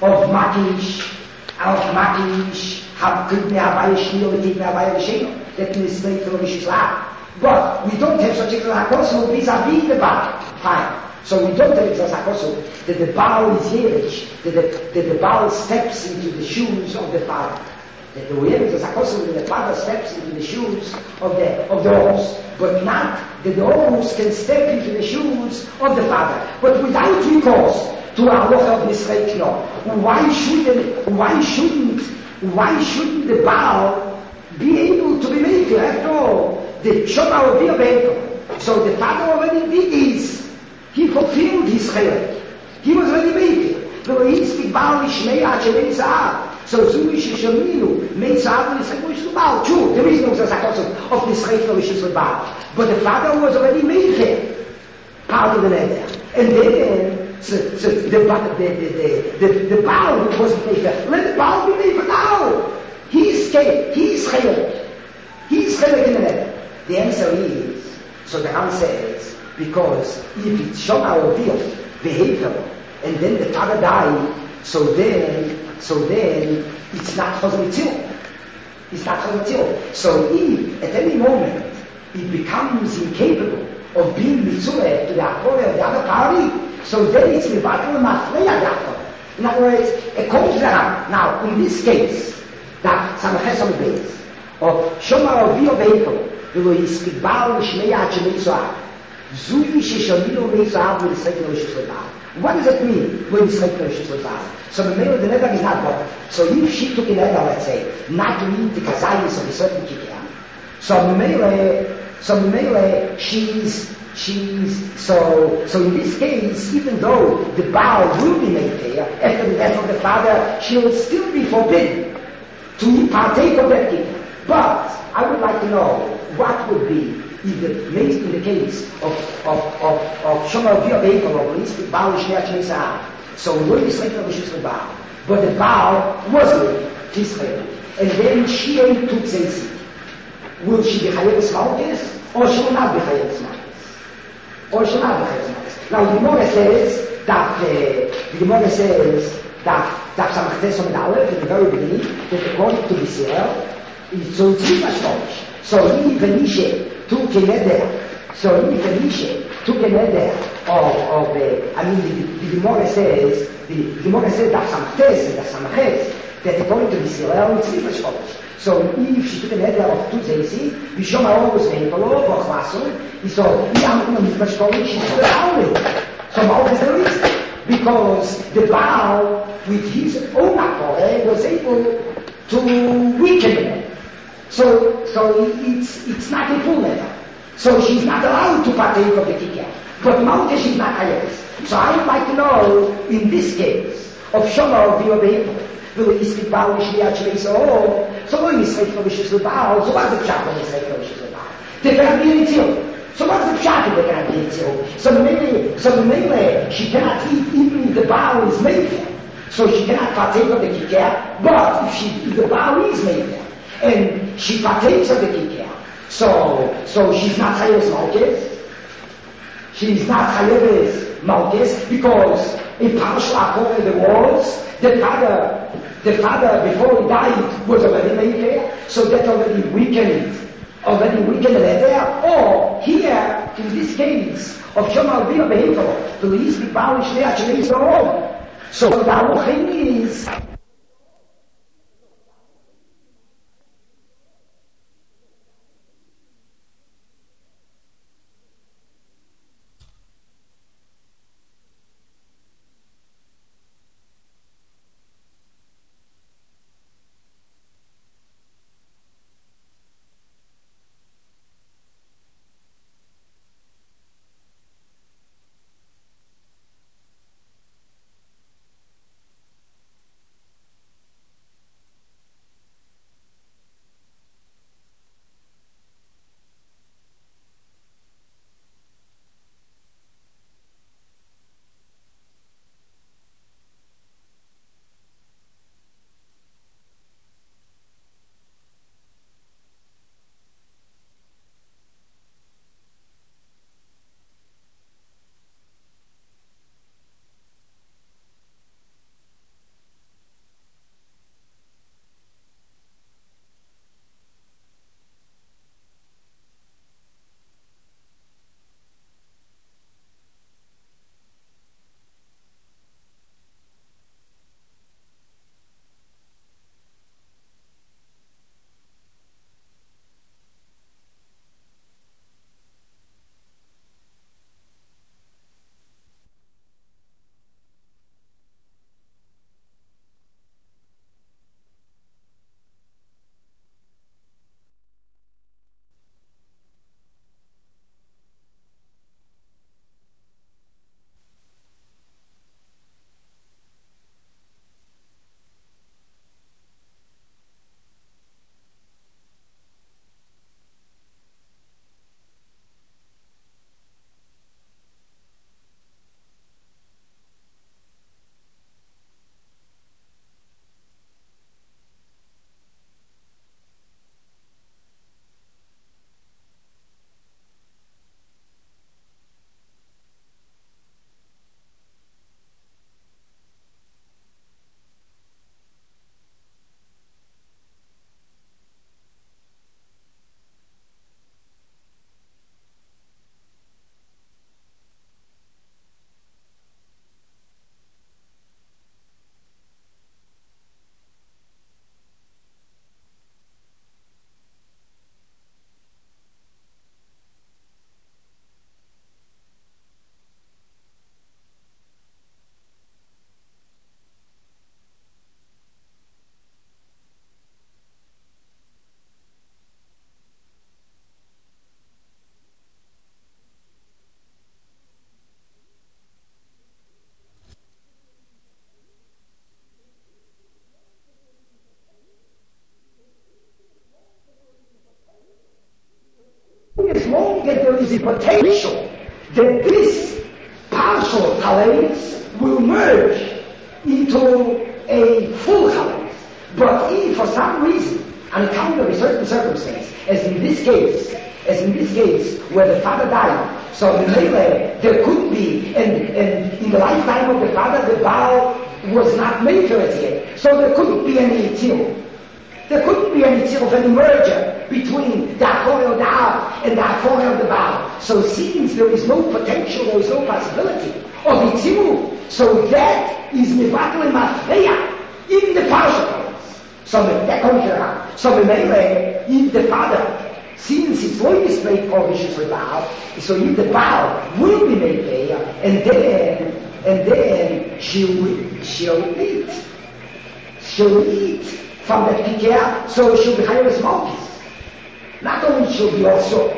of Makish, of Makish, have could me have a shield, take me a shield, that is straight from Vish's lap. But we don't have such a Apostle vis-a-vis the Baal. Fine. So we don't have it as Apostle that the Baal is Yerish, that the, that the Baal steps into the shoes of the Father. That the way is Apostle that the Father steps into the shoes of the of the horse, but not that the horse can step into the shoes of the Father. But without recourse to our Lord of Nisrael law. Why shouldn't why shouldn't why shouldn't the Baal be able to be made after all? The Shema will be available. So the Father already did this. He fulfilled his chayot. He was already made it. The way he speak Baal Ishmei Hachem Zahav. So Zuish Sheminu made Zahav and Yisrael Wish Baal. True, there is no such of Nisrael Wish Baal. But the Father was already made it. Part of the letter. And then so, so the, the, the, the, the, the Baal wasn't made there. Let the Baal be made for now. He's chayot. He's chayot. He's chayot in the letter. The answer is, so the answer is, because if it's Shema or Dio, behavior, and then the father died, so then, so then, it's not Chazal. It's not Chazal. So if, at any moment, it becomes incapable of being Mitzvah to the Akore of the other party, so then it's Mivatel Mafreya Yaakov. In other words, it comes down. Now, in this case, that Samaches on the base, of Shema or Dio behavior, ולא יספיק בעל לשמי עד שמי זוהב. זוהי ששמינו מי זוהב ולשחק לרשת לבעל. What does it mean when you sleep lirshus lebal? So the middle of the nether is not what. So if she took a nether, let's say, not to eat the kazayis of a certain kikya. So the middle, so the middle, she's, she's, so, so in this case, even though the bow will be made there, after the death of the father, she will still be forbidden to partake of that kikya. But I would like to know what would be if the made in the case of of of of Shomer Via Baker or least the Baal Shneach. So we will say that we should Baal, but the Baal wasn't Israel, and then she ain't took Zensi. Will she be Chayev Smalkes or she will not be Chayev Smalkes? Or she will not be Chayev Smalkes? Now the Gemara says that uh, the Gemara says that that Samachtes on the Aleph at the very beginning that according to Israel. So it's three much So if Venisha took a nether, so if Venisha took a nether of, of uh, I mean, the, the Gemara says, the, the Gemara says that Samches, that Samches, that according to Israel, it's three much So if she took a nether of two Zaysi, Vishoma always made for law, for Chvasul, so if I'm going to much she took it out. So Baal is the reason. Because the Baal, with his own accord, was able to weaken it. So, so it's, it's not a full letter. So she's not allowed to partake of the kikya. But Malka, she's not Hayes. So I would like to know, in this case, of Shomar of the Obeito, will he speak Baal, Shliach, Shleisa, so when he speaks for Vishis Baal, so what's the pshat when he speaks for Vishis Baal? They cannot be in it. So what's the pshat if they cannot be in it? So maybe, so maybe she cannot eat even if the Baal is made there. So she cannot partake of the kikya, but if, she, if the Baal is made there, and she partakes of the kikya. So, so she's not Chayev Malkes. She's not Chayev Malkes because in Parashah Akor the walls, the father, the father before he died was already made there. So that already weakened, already weakened there. Or here, in this case of Shomar Bia Behefer, the least the Baal Shneach Shneach. So the Aluchim is. a potential that this partial talents will merge into a full talent. But if for some reason, on account of a certain circumstance, as in this case, as in this case where the father died, so in Mele, there could be, and, and in the lifetime of the father, the Baal was not made for it yet, so there couldn't be any tzil. There couldn't be any tzil of any merger between the Achore of the Av and the Achore of the Baal. So since there is no potential, there is no possibility of the tzil, so that is Mivatel and Mafreya in the partial. So that comes around. So in Mele, if the father, since it's always made provisions for Baal, so if the Baal will be made there, and then, and then she'll, she'll eat. She'll eat from that Pikea, so she'll be higher as monkeys. Not only she'll be also,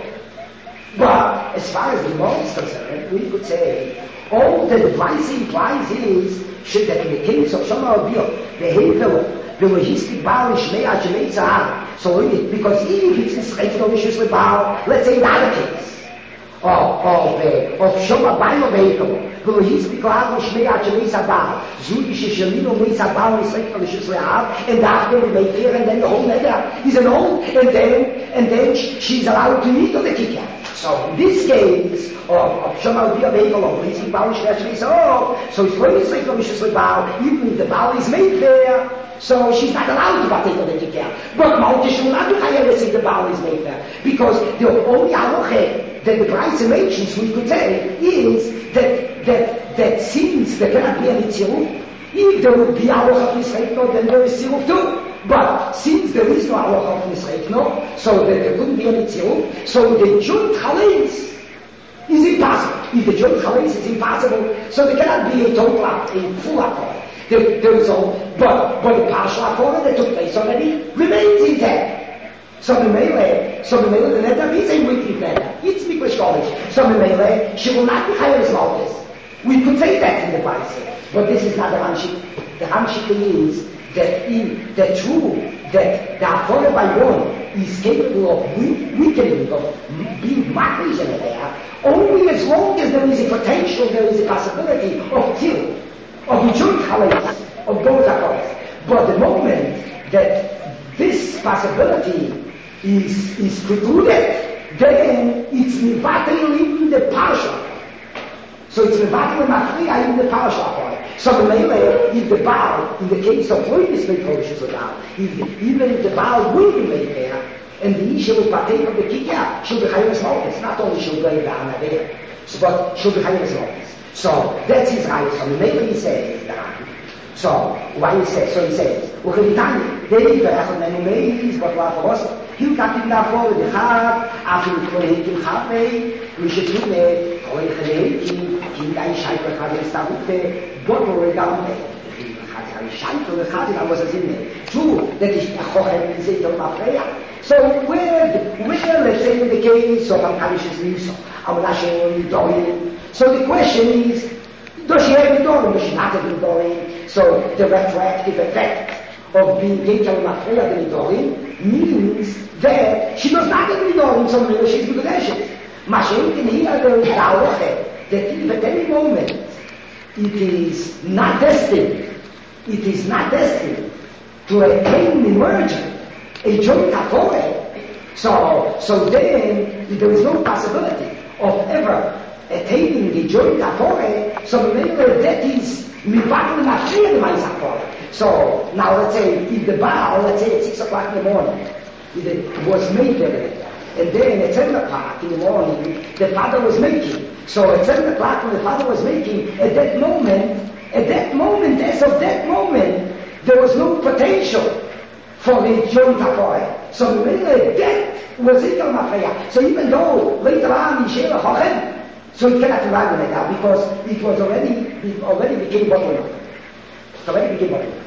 but as far as the monk is concerned, we could say, all that the price implies is, should that in the case of Shomar Abiyah, the Hevel, the logistic Baal is Shmei Ajimei Tzahar. So because if it's misread of issues with Baal, let's say in other case, of, of, uh, of Shomar Baal Vehicle, the logistic Baal is Shmei Ajimei Tzahar, Zudische Shalino Mei Tzahar is misread of issues with Baal, and after we make here, and then the whole letter is an old, and then, and then she's allowed to eat on the kicker. So in this case, of, of Shomar Vehicle, of logistic Baal is Shmei Ajimei Tzahar, so it's very misread of issues with Baal, even if the Baal is made there, so she's not allowed to partake of the tikeh. But Malkish will not do chayeres if the Baal is made there. Because the only halacha that the Braisa mentions, we could say, is that, that, that since there cannot be any tziruf, if there would be halacha of Nisreikno, then there is tziruf too. But since there is no halacha of Nisreikno, so that there couldn't be any tziruf, so the joint chalais is impossible. If the joint chalais is impossible, so there cannot be a total, a full accord. There, there is all, but, but the partial accord that took place already remains intact. So the Mele, so the Mele, the Neder is a wicked Neder. It's Mikvash college. So the Mele, she will not be higher as Malchus. We could say that in the Bible, but this is not the Hamshik. The Hamshik is that in the true, that the Achore by one is capable of weakening, of being makrish in there, only as long as there is a potential, there is a possibility of kill. Of the joint chalais, of both accords. But the moment that this possibility is, is precluded, then it's mivatel in the partial. So it's mivatel and mafriya in the partial accord. So the Mele, if the Baal, in the case of Loidis made provisions with Baal, even if the Baal will be made there, and the Isha will partake of the kikya, she'll be higher as Malchus. Not only she'll be the Anna there, but she'll be higher as Malchus. So that's his right. So the Mele he says that. So why he says? So he says, "Uchelitani, they verachon many meis, but what was he got in that for the heart after the kohen happy, we should do the kohen chelei in ein shayfer had is tabute, but we down there. Had shayfer the had I was as in there. True that is a kohen is it on prayer. So where where let's say in the case of Amkalish is our national doing. So the question is, does she have Nidorim? Does she not have Nidorim? So the retroactive effect of being Geikel Mafreya the Nidorim means that she does not have Nidorim, so maybe she's Mekudeshes. Mashiach can hear the Halacha that if at any moment it is not destined, it is not destined to attain the merger, a joint Torah, so, so then there is no possibility of ever attaining the joint Torah, so remember that is mivatel mafriya the Ma'aseh Torah. So now let's say if the Baal, let's say at six o'clock in the morning, it was made there, and then at seven o'clock in the morning, the father was making. So at seven o'clock when the father was making, at that moment, at that moment, as of that moment, there was no potential for the joint Torah. So remember that was Ikel Mafreya. So even though later on in Sheva Chochem, so it cannot arrive like that because it was already, it already became bottleneck. It already became bottleneck.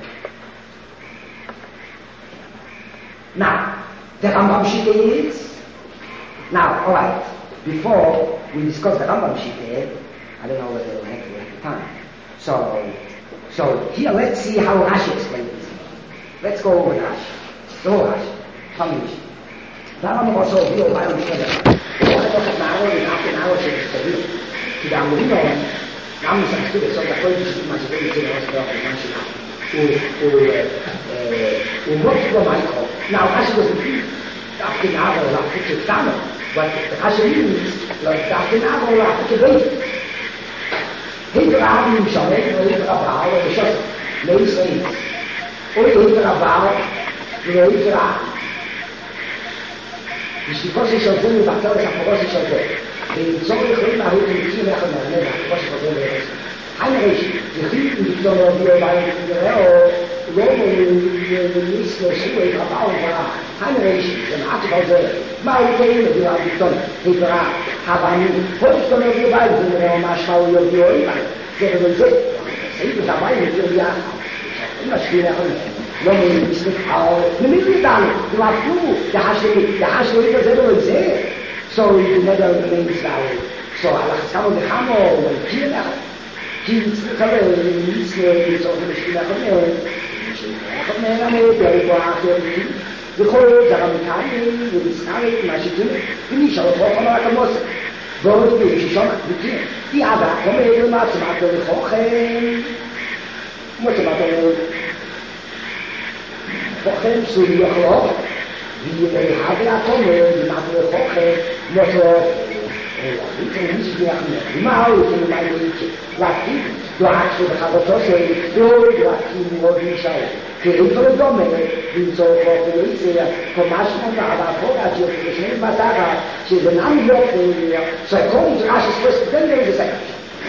Now, the Rambam Shita is, now, alright, before we discuss the Rambam Shita, I don't know whether we'll have to waste the time. So, so here let's see how Rashi explains this. Let's go over Rashi. Go Rashi. Come Rashi. Daran was so viel bei uns stellen. Ich habe doch genau in acht genau schon gesehen. Die da nur noch haben uns das so da können Sie mal so die aus der Mannschaft. Und und äh und was war mein Kopf? Na, was ist das? Da genau da ist es dann. Was das ist, da genau da ist es. Hinter haben wir schon, hinter Abraham, das ist links, links. Und hinter Abraham, hinter Abraham. jeśli Boże się odbyły bakterie, a Boże się odbyły. Co by chyba robił w Chile, jak na nieba, Boże się odbyły. Heinrich, die Hüten, die da wir bei Rom und nächste Schule verbauen war, Heinrich, der Nachbauer, mal gehen, die haben die Sonne, die war, aber nicht, heute können wir beide, die wir mal schauen, die wir immer, die wir sehen, sie sind dabei, die wir ja, immer schwieriger. Non mi spiegavo, non mi spiegavo, ma tu, da hast du, da hast du immer selber gesehen. So, ich bin nicht auf den Install. So, aber das kann man nicht haben, und hier nach, hier ist es aber, nicht so, wie so, wie ich nach mir, ich habe mir eine, der ich war, der ich, die Kohle, der Amerikaner, die Skala, die Maschine, bin ich auch drauf, aber ich muss, so, ich bin schon, die aber, komm, ich will mal zum Beispiel kochen, muss ich mal kochen zu mir auch, wie wir haben ja kommen, die machen wir kochen, muss ich nicht mehr mal in meine Liebe. Lati, du hast schon gehabt, das ist du, du hast ihn wohl nicht schau. Die Ritter Domme, die so Police, Kommaschen da, aber vorher die schnell was da, sie sind am Job, so kommt rasch das dann der gesagt.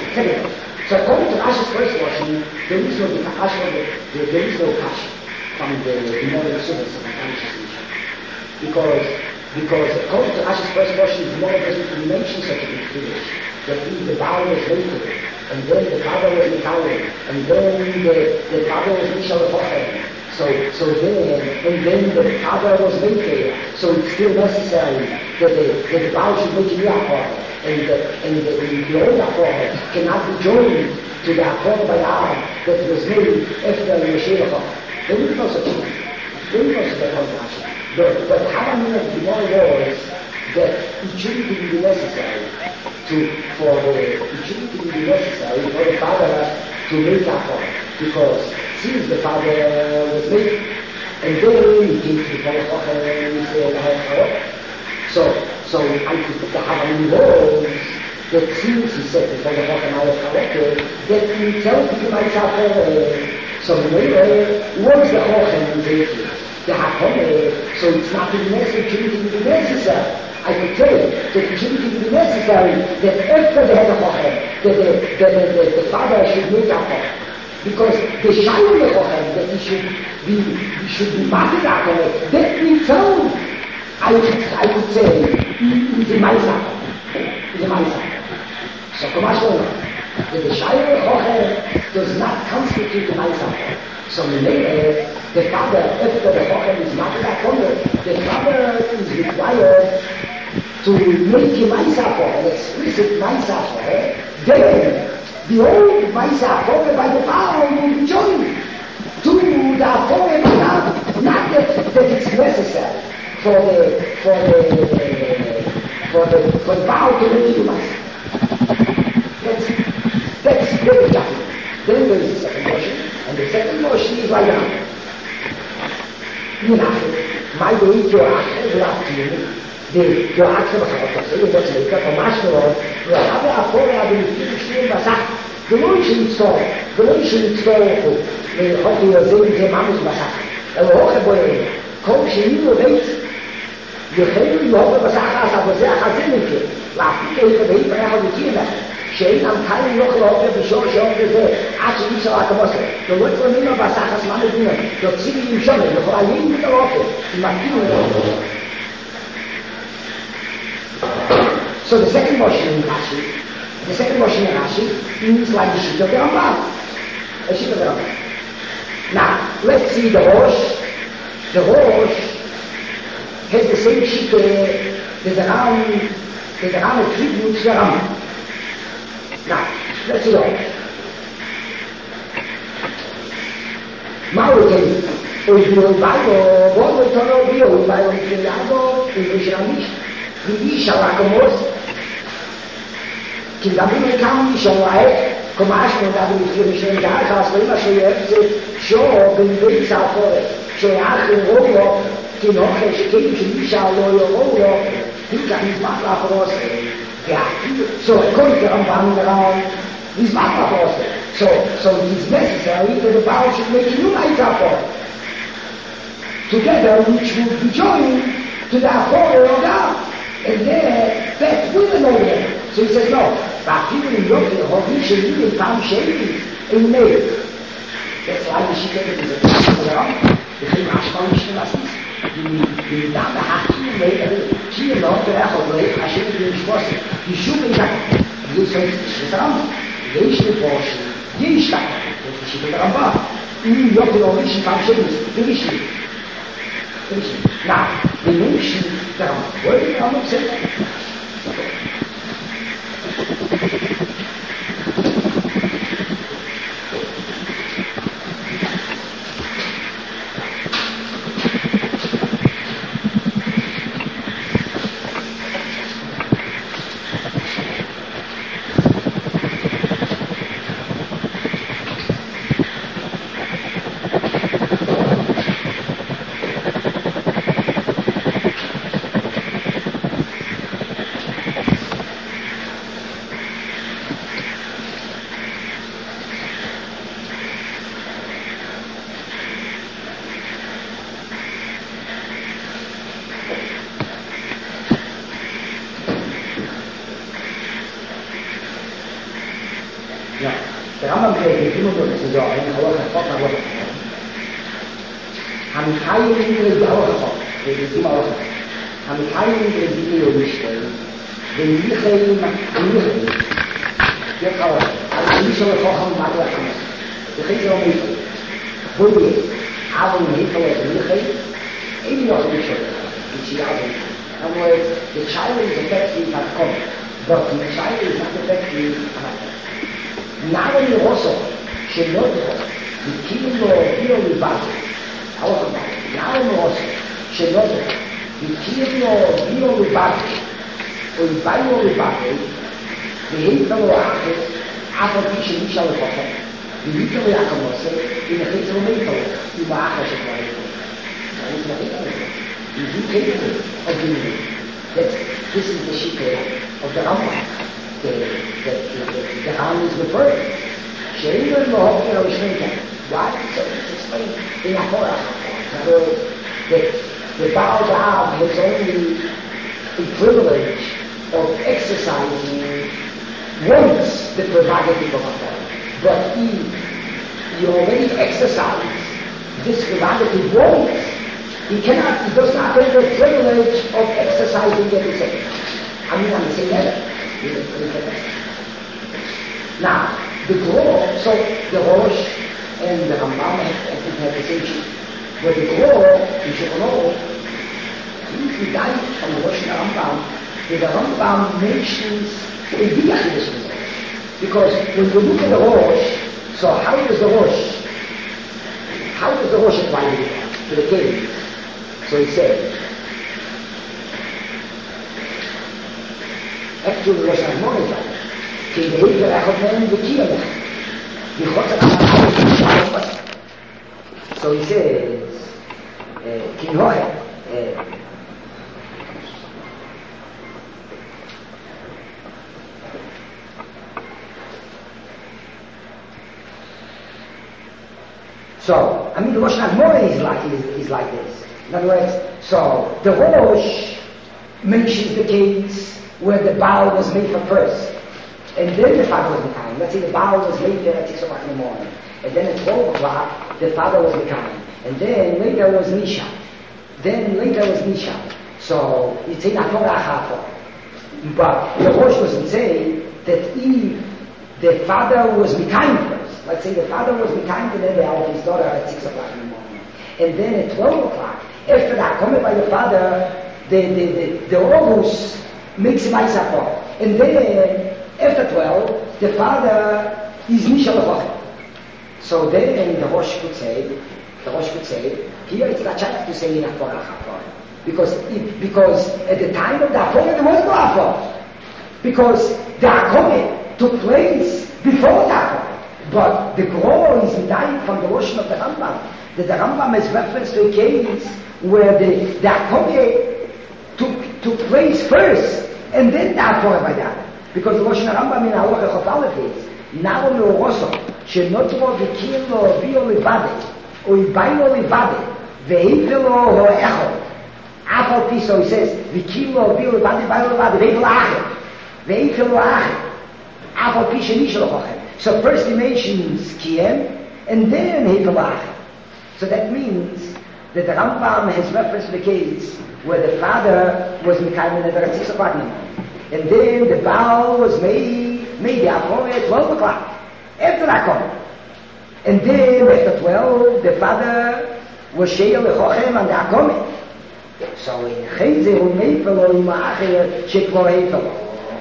So kommt rasch das was, denn ist nur die Asche, der ist nur Kasch. From the moral service of the consciousness. Because, because according to Asher's first version, the moral doesn't mention such a big privilege. That the Baal was later, and then the father was Mikhail, and then the, the father was Michal Hocher. So, so then, and then the father was later. So it's still necessary that the, that the Baal should make Yaakov, and the, and the, the old Yaakov cannot be joined to the Yaakov by Adam that was made after the Mashiach. There is no such thing. There is no such thing. But, but how many of the more was that it shouldn't be necessary to, for the, it shouldn't be necessary for the father to make a call. Because since the father was made, and then he came to the father and he said, I have So, so I could put the Havani laws that since he said the father and I have collected, that he tells me myself, so anyway, what's the Hochen in Zayki? The Hakome, so it's not really necessary, to be necessary. I could tell you that it shouldn't be necessary that after they had a Hochen, that the, the, the, the, the father should make a Hochen. Because the Shayim of Hochen, that he should be, he should be marked up on it, that in turn, I, I would say, is a Maisa. Is a Maisa. So, come on, that the Shayim of Hochen does not constitute the Maisa. So later, the father, after the Hochen is not that corner, the father is required to make a Maisa for an explicit Maisa for her. Then, the old Maisa for by the power will be joined to the Hochen, not, not that, that it's necessary for the, for the, for the, for the power to make a Maisa. That's, that's very different. Then there is the second portion, and the second portion is like that. You know, my way to act black to you, the to act of a so you want to make up a master of, you have a four out of the stream as that. The notion so, the notion so, the hockey of the Mamus Massacre. And the Hockey boy, coach in your base, you hear you over the Sahas of the Haziniki, laughing at the paper out of the Kina. שאין המקיים לא חלאות בשור שעון בזה עד שאי אפשר להקמוסת ולא תרמים לו בסחס מה מדינה יוצאים לי עם שומר יכולים את הלאופת ומתאים לו So the second motion in Rashi the second motion in Rashi means like the sheet of the Rambam the sheet of the Rambam Now let's see the Rosh the Rosh has the same sheet that the Ram that the Ram attributes to the Rambam Now, let's see all. Mauritania, Und die Beine, wo wir dann wir und bei uns in Lago, in Israel, die ich aber kommen. Die da bin kam nicht schon weit, komm erst mal da bin ich schon da, das war immer schon jetzt, schon bin ich auch schon ja in Rom, die noch ich gehe ich ja Rom, die kann ich machen raus. Ja, so kommt der am Wanderraum, wie macht man raus? So, so it is necessary that the Baal should make a new night effort. Together, which would be joined to the Aphora of God. And then, that will know them. So he says, no, but people in Europe, the Holy should really found shady in May. That's why the Shikha is a person, the thing Ashman Shinasis. Die Dame hat hier mee, hier noch der Echolweg, als je het niet was, die zoeken dat, die is het dran, die is de Porsche, die is dat, dat is het dran waar. U jokt er nog niet van zin, die is het. Die is het. Nou, die mensen, daarom, wil je dan nog zeggen? Because when you look at the Rosh, so how does the Rosh, how does the Rosh apply to the king? So he said, actually Rosh Hashanah, King David Echad Mehem V'Kiyamech, so he says, uh, King Roche, uh, So, I mean, the Rosh Hashanah is like, is, is like this. In other words, so the Rosh mentions the case where the Baal was made for first. And then the father was Mekayim. Let's say the Baal was made there at six o'clock in the morning. And then at twelve o'clock, the father was Mekayim. And then later was Nisha. Then later was Nisha. So, it's in Atorah. But the Rosh wasn't saying that if the father was Mekayim first. Let's say the father was Mekayim to the of his daughter at six o'clock in the morning. And then at twelve o'clock, after that, coming by the father, the, the, the, the Orus makes him Isaac. And then, after twelve, the father is Nisha L'Chochem. So then the Rosh could say The Rosh could say, here it's not chance to say in Aporah Chapor. Because, it, because at the time of the Aporah there was no Aporah. Because the Aporah took place before the Aporah. But the Gro is dying from the Rosh of the Rambam. That the Rambam is reference to a case where the, the Aporah took, took place first, and then the Aporah by that. Because the Rosh Rambam in our Chofalef is, now no Rosso, שנותרו וקילו ביו לבדה, או יביינו לבדה, והיפלו או אחד. אף על פי so he says, וקילו ביו לבדה, יביינו לבדה, והיפלו אחר. והיפלו אחר. אף על פי שנישלו אחר. So first he mentions Kiem, and then היפלו אחר. So that means that the Rambam has referenced the case where the father was Mekayim in the Ratzis of Wagner. And then the Baal was made, maybe after twelve o'clock. After that come. And then after twelve, the father was Sheil Lechochem and the Akomeh. So in Chayze הוא מייפלו עם האחר שכבר הפלו.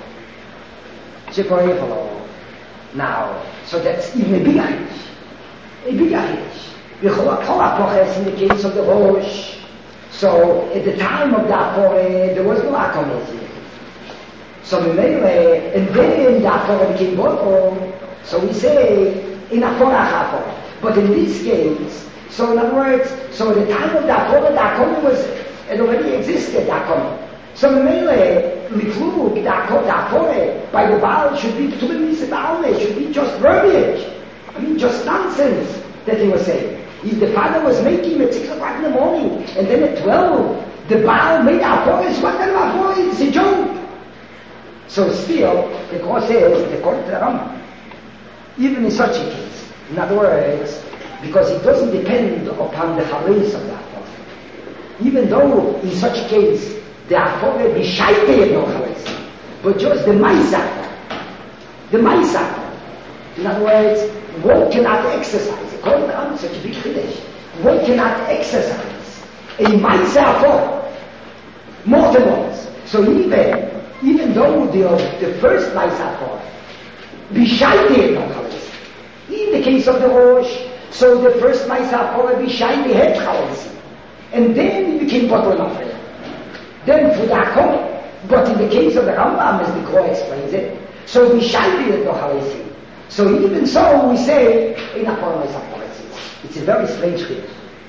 שכבר הפלו. Now, so that's even a big Achish. A big Achish. V'chol HaPoches in the case of the Rosh. So at the time of the Aporah, there was no Akomeh. So we made a, and then the Aporah became Borko. So we say in Aporah Aporah. But in this case, so in other words, so at the time of the Aporah, the Akomeh was, it already existed, the Akomeh. So we made a Liklug, the Aporah, by the Baal should be Tulim Nisibaalme, should be just verbiage. I mean, just nonsense that he was saying. If the father was making at six o'clock in the morning, and then at twelve, the Baal made Aporah, what kind of Aporah? It's a joke. So still, the Torah says, according to the Rambam, even in such a case, in other words, because it doesn't depend upon the Haris of the Aporah. Even though in such a case, the Aporah be shaiteh no Haris, but just the Maisa, the Maisa. In other words, one cannot exercise, according to the Rambam, such a big Chiddush, one cannot exercise a Maisa Aporah more than once. So even Even though the, the first Maisa Aporah be shaiteh no Chalas. In the case of the Rosh, so the first Maisa Aporah be shaiteh had Chalas. And then it became Botel Nafel. Then for the Akomeh. But in the case of the Rambam, as the Gro explains it, so be shaiteh no Chalas. So even so, we say, in Aporah Maisa Aporah. It's a very strange thing.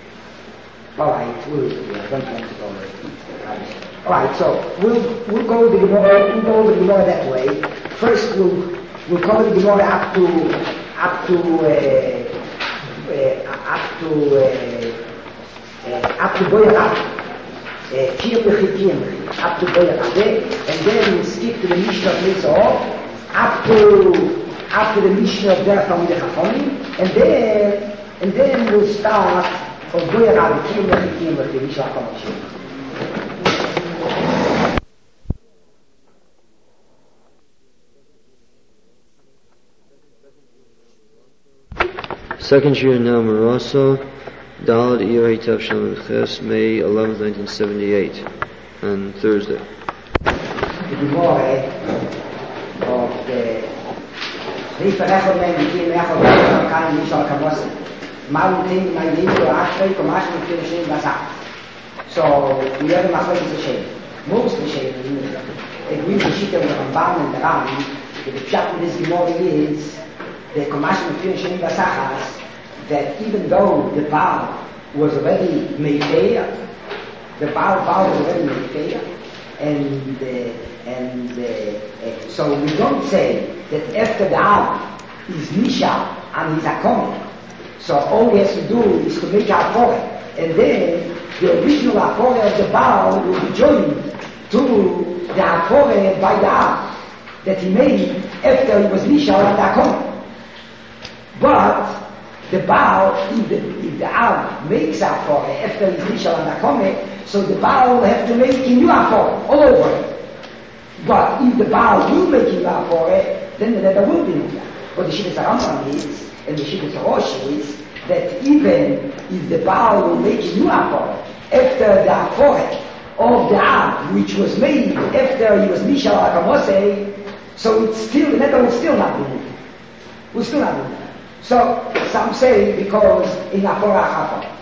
All right, we'll, we are going to go over. All right, so we'll we'll go the Gemara we'll go the Gemara that way. First, we'll we'll cover the Gemara up to up to uh, uh, up to uh, uh, up to Boyarab, Kiyah Bechikim, up to Boyarab, and then we'll skip to the Mishnah of Mitzvah, up to up to the Mishnah of Derech Talmidei Chachamim, and then and then we'll start from Boyarab, Kiyah Bechikim, with the Mishnah of Chachamim. Second year now, Marasa, Dalad Iyar Tav Shalom Ches, May eleventh, nineteen seventy-eight, on Thursday. The Gemara of the Rifa Echad Men Mikim Echad Men Kan Mishal Kamosim Malu Tim My Lindo Ashrei Komash Mikim Shem Bazak. So we have a Machlok is a shame. Most of the shame is in the Agree the Shita with Rambam and the Ram. The Pshat in this Gemara is the Komash Mikim Shem Bazak, that even though the Baal was already Meifeya, the Baal Baal was already Meifeya, and uh, and uh, uh, so we don't say that after the Av is Nisha and he's Akomeh. So all we have to do is to make Aporah, and then the original Aporah of the Baal will be joined to the Aporah by the Av that he made after he was Nisha and Akomeh. But the Baal, if the, if the Av makes Aporah after his Nishal and Akomeh, so the Baal will have to make a new Aporah all over it. But if the Baal will make a new Aporah, then there will be no. But the Shittas Rambam is, and the Shittas Rosh is, that even if the Baal will make a new Aporah after the Aporah of the Av, which was made after he was Nishal and Akomeh, so it's still, the letter will still not be moved. Will still not be moved. So some say because in Aporah Chafar,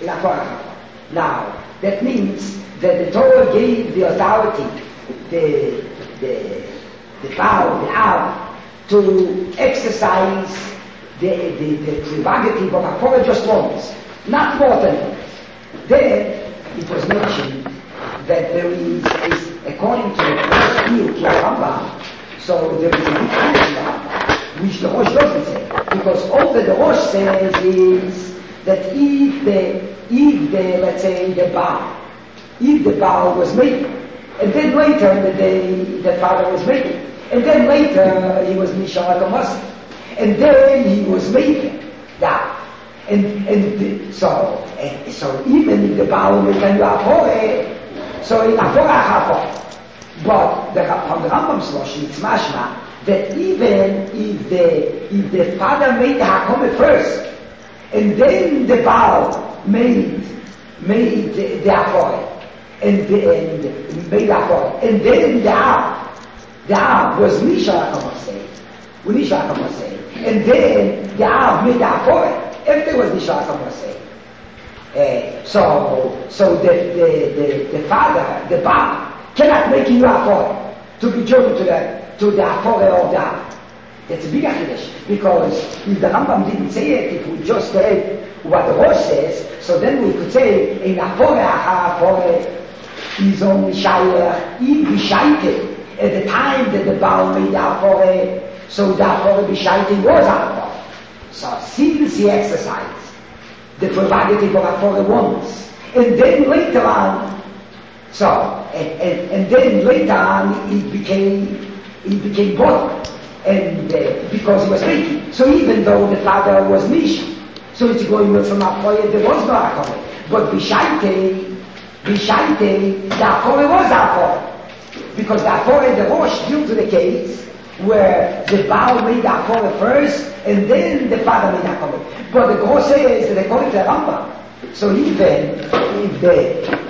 in a Torah. Now, that means that the Torah gave the authority, the, the, the power, the Av, to exercise the, the, the prerogative of a Torah just once, not more than once. Then it was mentioned that there is, is according to the first view, to Rambam, so there is a big question which the Rosh doesn't say, because all that the Rosh says is that if the, if the, let's say, the Baal, if the Baal was making, and then later the day the father was making, and then later he was Mishal Akamasi, and then he was making that. And, and so, and so even if the Baal was making Afore, so in Afore Achafo, but the, from the Rambam's Lashon, it's mashma that even if the if the father made the Hakome first, and then the Baal made made the, the Afore, and, the, and made the Afore, and then the Av, the Av was Misha Akamase, Misha Akamase, and then the Av made the Afore, if there was Misha Akamase. Uh, so, so the, the, the, the father, the Baal, cannot make you Afore to be joined to the to the Afore of the Av. That's a big Achidesh, because if the Rambam didn't say it, it would just say what the Rosh says, so then we could say, in Afore Afore is only Shayach, if Bishaite, at the time that the Baal made the Afore, so the Afore Bishaite was Afore. So since he exercised the prerogative of Afore once, and then later on, so, and, and, and then later on it became, it became body, and uh, because he was making. So even though the father was Misha, so it's going from Afore, there was no Afore. But Bishaite, Bishaite, the Afore was Afore. Because the Afore, the Rosh deal to the case where the Baal made the Afore first, and then the father made the Afore. But the Rosh says that according to the Rambam, so even if the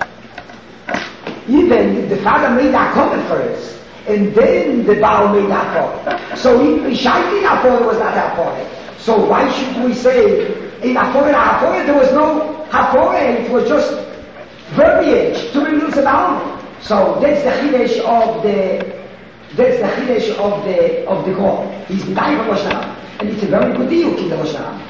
even if the father made the Afore first, and then the Baal made the Afore. So if Bishaite the Afore was not Afore. So why should we say in Afore and Afore there was no Afore, it was just verbiage to reduce it down. So that's the Chidesh of the that's the Chidesh of the of the God. He's the guy of Rosh Hashanah, and it's a very good deal in the Rosh Hashanah.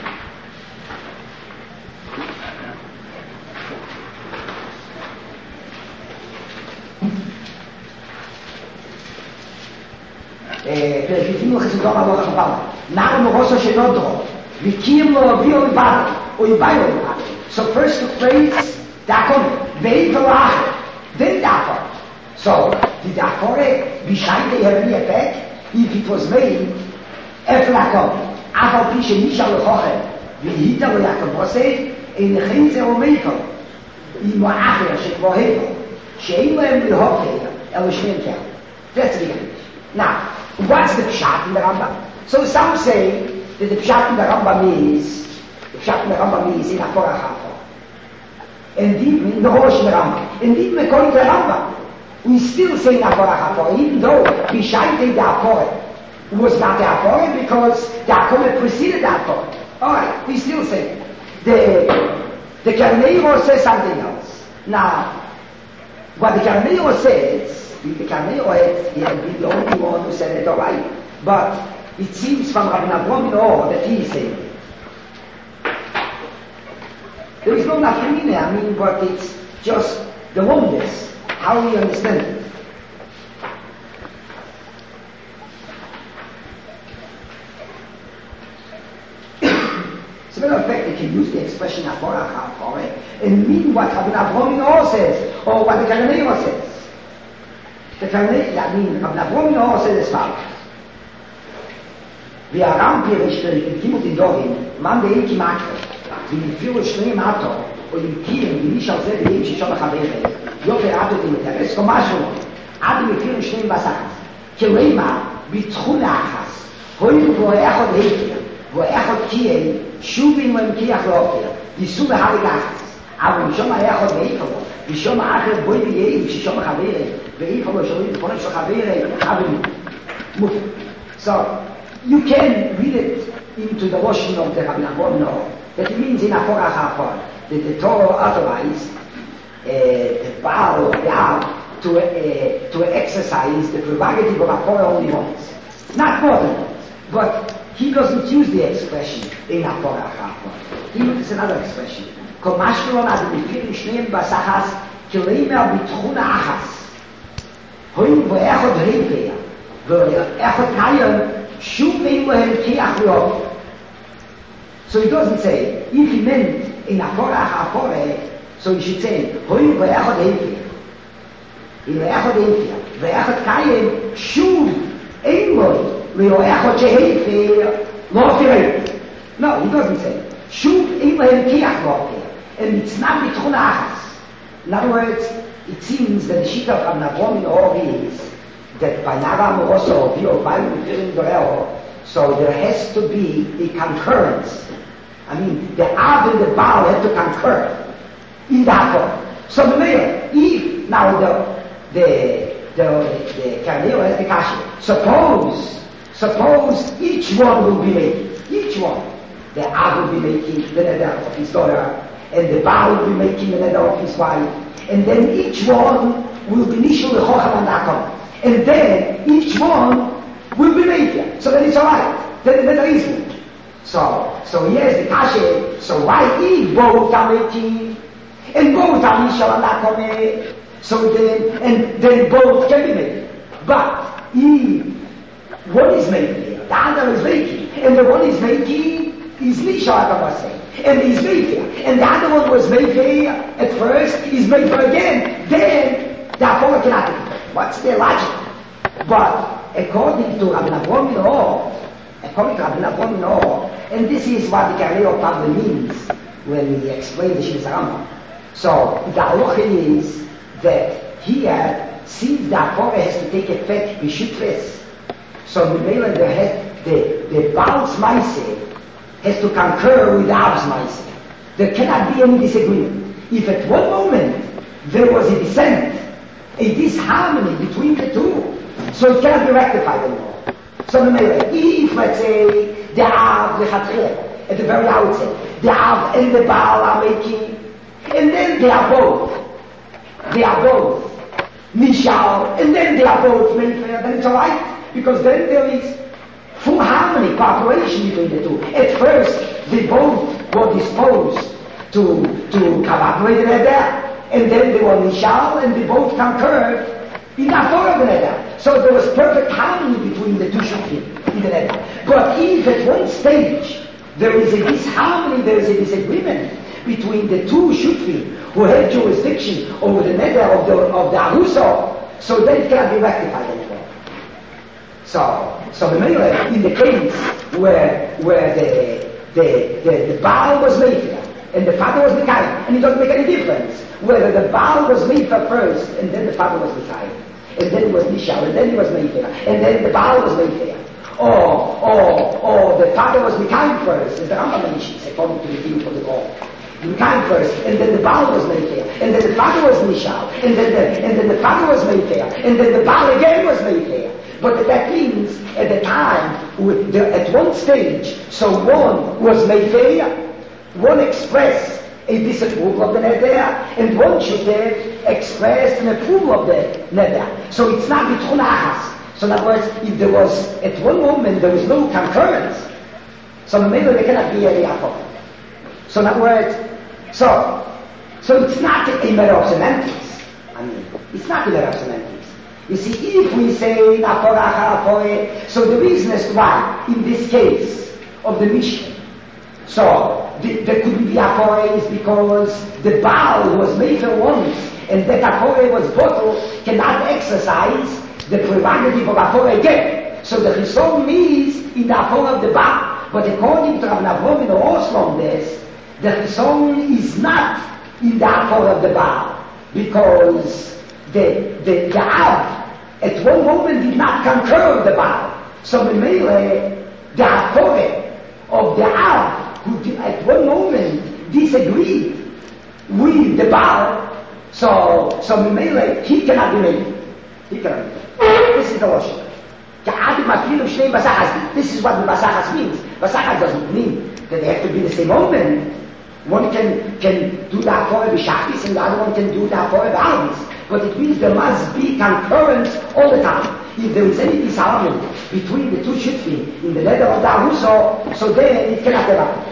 לפעמים חסודו עבור החבל נער מרוסו שנודרו וקים לו הביאו לבד או יביאו לבד. So first took place the Akome, ואיפה לאחר, then the Afore. So did the Afore Bishaite have any effect if it was made after the Akome? אף על פי שמישה לחוכר והיטה לו יעקב אין לכן זה אומיקו אם הוא אחר שכבו הבו שאין להם לרוקר אלו שניהם כאלה. That's the end. Now, what's the Pshat in the Rambam? So some say that the Pshat in the Rambam is, the Pshat in the Rambam is in Afore Achafo. And even in the Rosh in the Rambam. And even according to the Rambam, we still say in Afore Achafo, even though Bishaite the Afore was not the Afore because the Akome preceded the Afore. Alright, we still say it. The, the Karneiro says something else. Now, what the Karneiro says, the Karneiro, he had been the only one who said it alright. But it seems from Rabbi Avraham Minor that he is saying it. There is no nafkamina, I mean, but it's just the wonders, how we understand it. As a matter of fact, you can use the expression Afore Achafo and mean what Rabbi Avraham Minor says, or what the Karneiro says. The Karneiro, I mean, Rabbi Avraham Minor says as follows. והר"ם פירש ולפליטים ותדורים, מן דאין כמעקר, ולפילו שני מטו, או למקירים, ומיש על זה דאים שישום החברת, יופר עד אותי מתארס, או משהו, עד למפירים שני בסחס. כלמה, בתחום האחס, הויל בו אחד היפר, בו אחד קיים, שובים ומקיח לאופר, ייסו בהרי לחס, אבל משום האחד היפר בו, ושום האחר בוי בייאים שישום החברת, והיפר בו שומעים בפונק של חברת, אבל מופר. So, you can read it into the washing of the Rabbi Avraham Minor That means in Afora Chafon, that the Torah authorized uh, the Baal of the Av to, uh, to exercise the prerogative of Afora only once. Not more than once. But he doesn't use the expression in Afora Chafon. He uses another expression. Komashkelon ad mifir shneim basachas kileimer bitchuna achas. Hoim ve'echot heipeya. Ve'echot kayem shum ve'im lehem kiach le'ov. So he doesn't say, if he meant in Afora Chafore, so he should say, Hoim ve'echot heipeya. Ve'echot heipeya. Ve'echot kayem shum ein loi le'echot sheheipeya lo tirei. No, he doesn't say. Shum ein lehem kiach le'ov. And it's not bitchuna achas. In other words, it seems that the Shita of Navon Or is that by Navam also, so there has to be a concurrence. I mean, the Av and the Baal have to concur in that form. So the mayor, if now the the the the Karneo has the Kashi, suppose suppose each one will be making, each one, the Av will be making the neder of his daughter, and the Baal will be making the neder of his wife, and then each one will be Nishul Lechocham and Akom. And then each one will be made. So then it's alright. Then the neder is made. So, so here's the Kashe. So why if both are making, and both are Nishul and Akom, so then, and then both can be made. But if one is making, the other is making, and the one is making is Nishul Akom, and he's made and the other one was made at first, he's made again, then the Afora cannot be. What's their logic? But according to Rabbi Navon Minor, according to Rabbi Navon Minor, and this is what the Kareo Pavle means when he explains the Shivas Rambam. So the halacha is that here, since the Afora has to take effect b'shutves, so the Mela the the the Baal's Maaseh has to concur with the Av's Maaseh. There cannot be any disagreement. If at one moment there was a dissent, a disharmony between the two, so it cannot be rectified anymore. So if, let's say, the Av, the Chatchel, at the very outset, the Av and the Baal are making, and then they are both, they are both Nishal, and then they are both Mayfair, then it's alright, because then there is full harmony, cooperation between the two. At first, they both were disposed to, to collaborate in there, and then they were Nishal, and they both concurred in the Afora of the Neder. So there was perfect harmony between the two Shufim in the Neder. But if at one stage there is a disharmony, there is a disagreement between the two Shufim who have jurisdiction over the Neder of the, of the Aruso, so then it cannot be rectified anymore. So, so the Mela, in the case where where the the the, the Baal was Mayfair and the father was Mikhail, and it doesn't make any difference whether the Baal was Mayfair first and then the father was Mikhail, and then it was Nishal, and then he was Mayfair, and then the Baal was Mayfair, or or or the father was Mikhail first, as the Rambam mentions according to the view of the law. Mikhail first, and then the Baal was Mayfair, and then the father was Nishal, and then the and then the father was Mayfair, and then the Baal again was Mayfair. But that means at the time, with the, at one stage, so one was Mayfair, one expressed a disapproval of the Neder, and one should have expressed an approval of the Neder. So it's not Bitchun Achas. So in other words, if there was, at one moment, there was no concurrence, so maybe there cannot be any Yaakov. So in other words, so, so it's not a matter of semantics. I mean, it's not a matter of semantics. You see, if we say Naporach, so the reason as to why, in this case of the Mishnah, so the, there couldn't be Apore is because the Baal was made for once, and that Apore was bottled, cannot exercise the prerogative of Apore again. So the Chison is in the Apore of the Baal. But according to Rav Navon in the Oslo this, the Chison is not in the Apore of the Baal, because the the, the Av at one moment did not concur with the Baal. So the Mele, the Apore of the Av, who did, at one moment disagreed with the Baal, so so the Mele, he cannot be made. He cannot be made. This is the logic. The Av Mafilu Shnei Basachas. This is what the Basachas means. Basachas doesn't mean that they have to be the same moment. One can, can do the Haftorah B'Shachis and the other one can do the Haftorah B'Arvis. But it means there must be concurrence all the time. If there is any disharmony between the two shitfim in the letter of the Aruso, so then it cannot happen.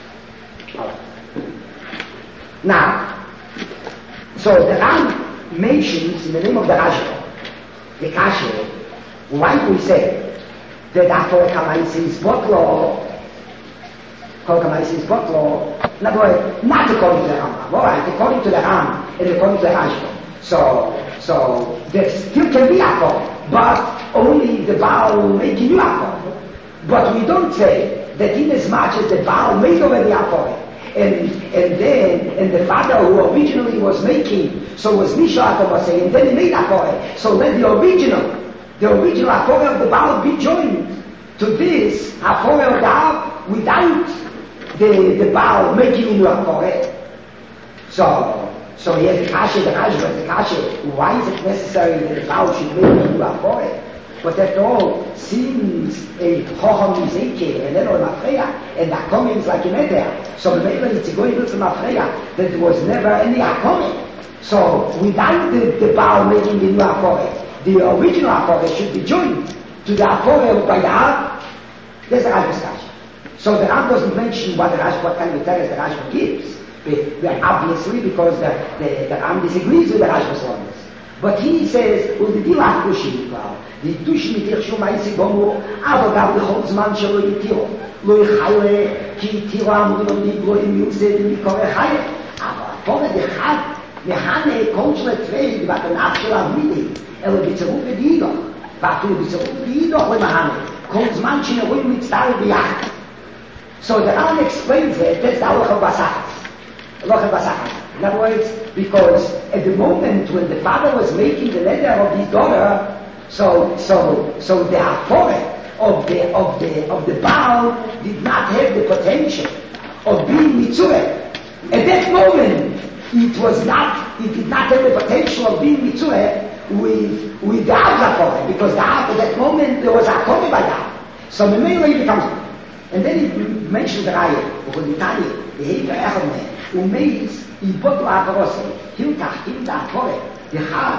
Now, so the Ram mentions in the name of the Rashba, the Kasher, why do we say that after Kamais is Botlo, Kamais is Botlo, not, not according to the Ram, alright, according to the Ram and according to the Rashba. So, so there still can be Akor, but only the Baal will make a new Akor. But we don't say that in as much as the Baal made already Akor, and and then and the father who originally was making, so was Misha was saying, and then he made Akor. So let the original, the original Akor of the Baal be joined to this Akor of the Baal without the the Baal making a new Akor. So. So he has the kasha, the Rashba, the kasha. Why is it necessary that the Baal should make a new Akor? But after all, since a Chocham is Eike, and then on Mafreya, and the Akom is like a Neder, so maybe it's going to Mafreya, that there was never any Akom. So without the, the Baal making the new Akor, the original Akor should be joined to the Akor by the Ab. There's the Rashba's kasha. So the Rab doesn't mention what the Rashba, what kind of teres the Rashba gives. Obviously, because the, the, the Ram disagrees with the Rashba's laws. But he says, well, the Dilach Dushim, the Dushim Yitirshum Ma'isi Bomu, Avogav L'chol Zman Shelo Yitiro, Lo Yichayre, Ki Yitiro Amudim Liblo Im Yused, Mikore Chayre. Aber vorne der Chad, Mechane, Konchle Tvei, wat den Abschel Avmidi, Elo Bitzeruf V'Didoch, Vatu Bitzeruf V'Didoch, Le Mahane, Kol Zman Shineruim Mitztare B'Yach. So the Ram explains it, that's the Halacha of Basachas. In other words, because at the moment when the father was making the letter of his daughter, so so so the Haftorah of the of the of the Baal did not have the potential of being Mitzureh. At that moment, it was not, it did not have the potential of being Mitzureh with with the Haftorah, because the at that moment there was a Haftorah by that. So the main way becomes, and then he mentioned the Raya, because the Tanya, the Hefer Echad, ומייס איבוטו האפרוסי, הילקח, הילקח האפורת, אחד,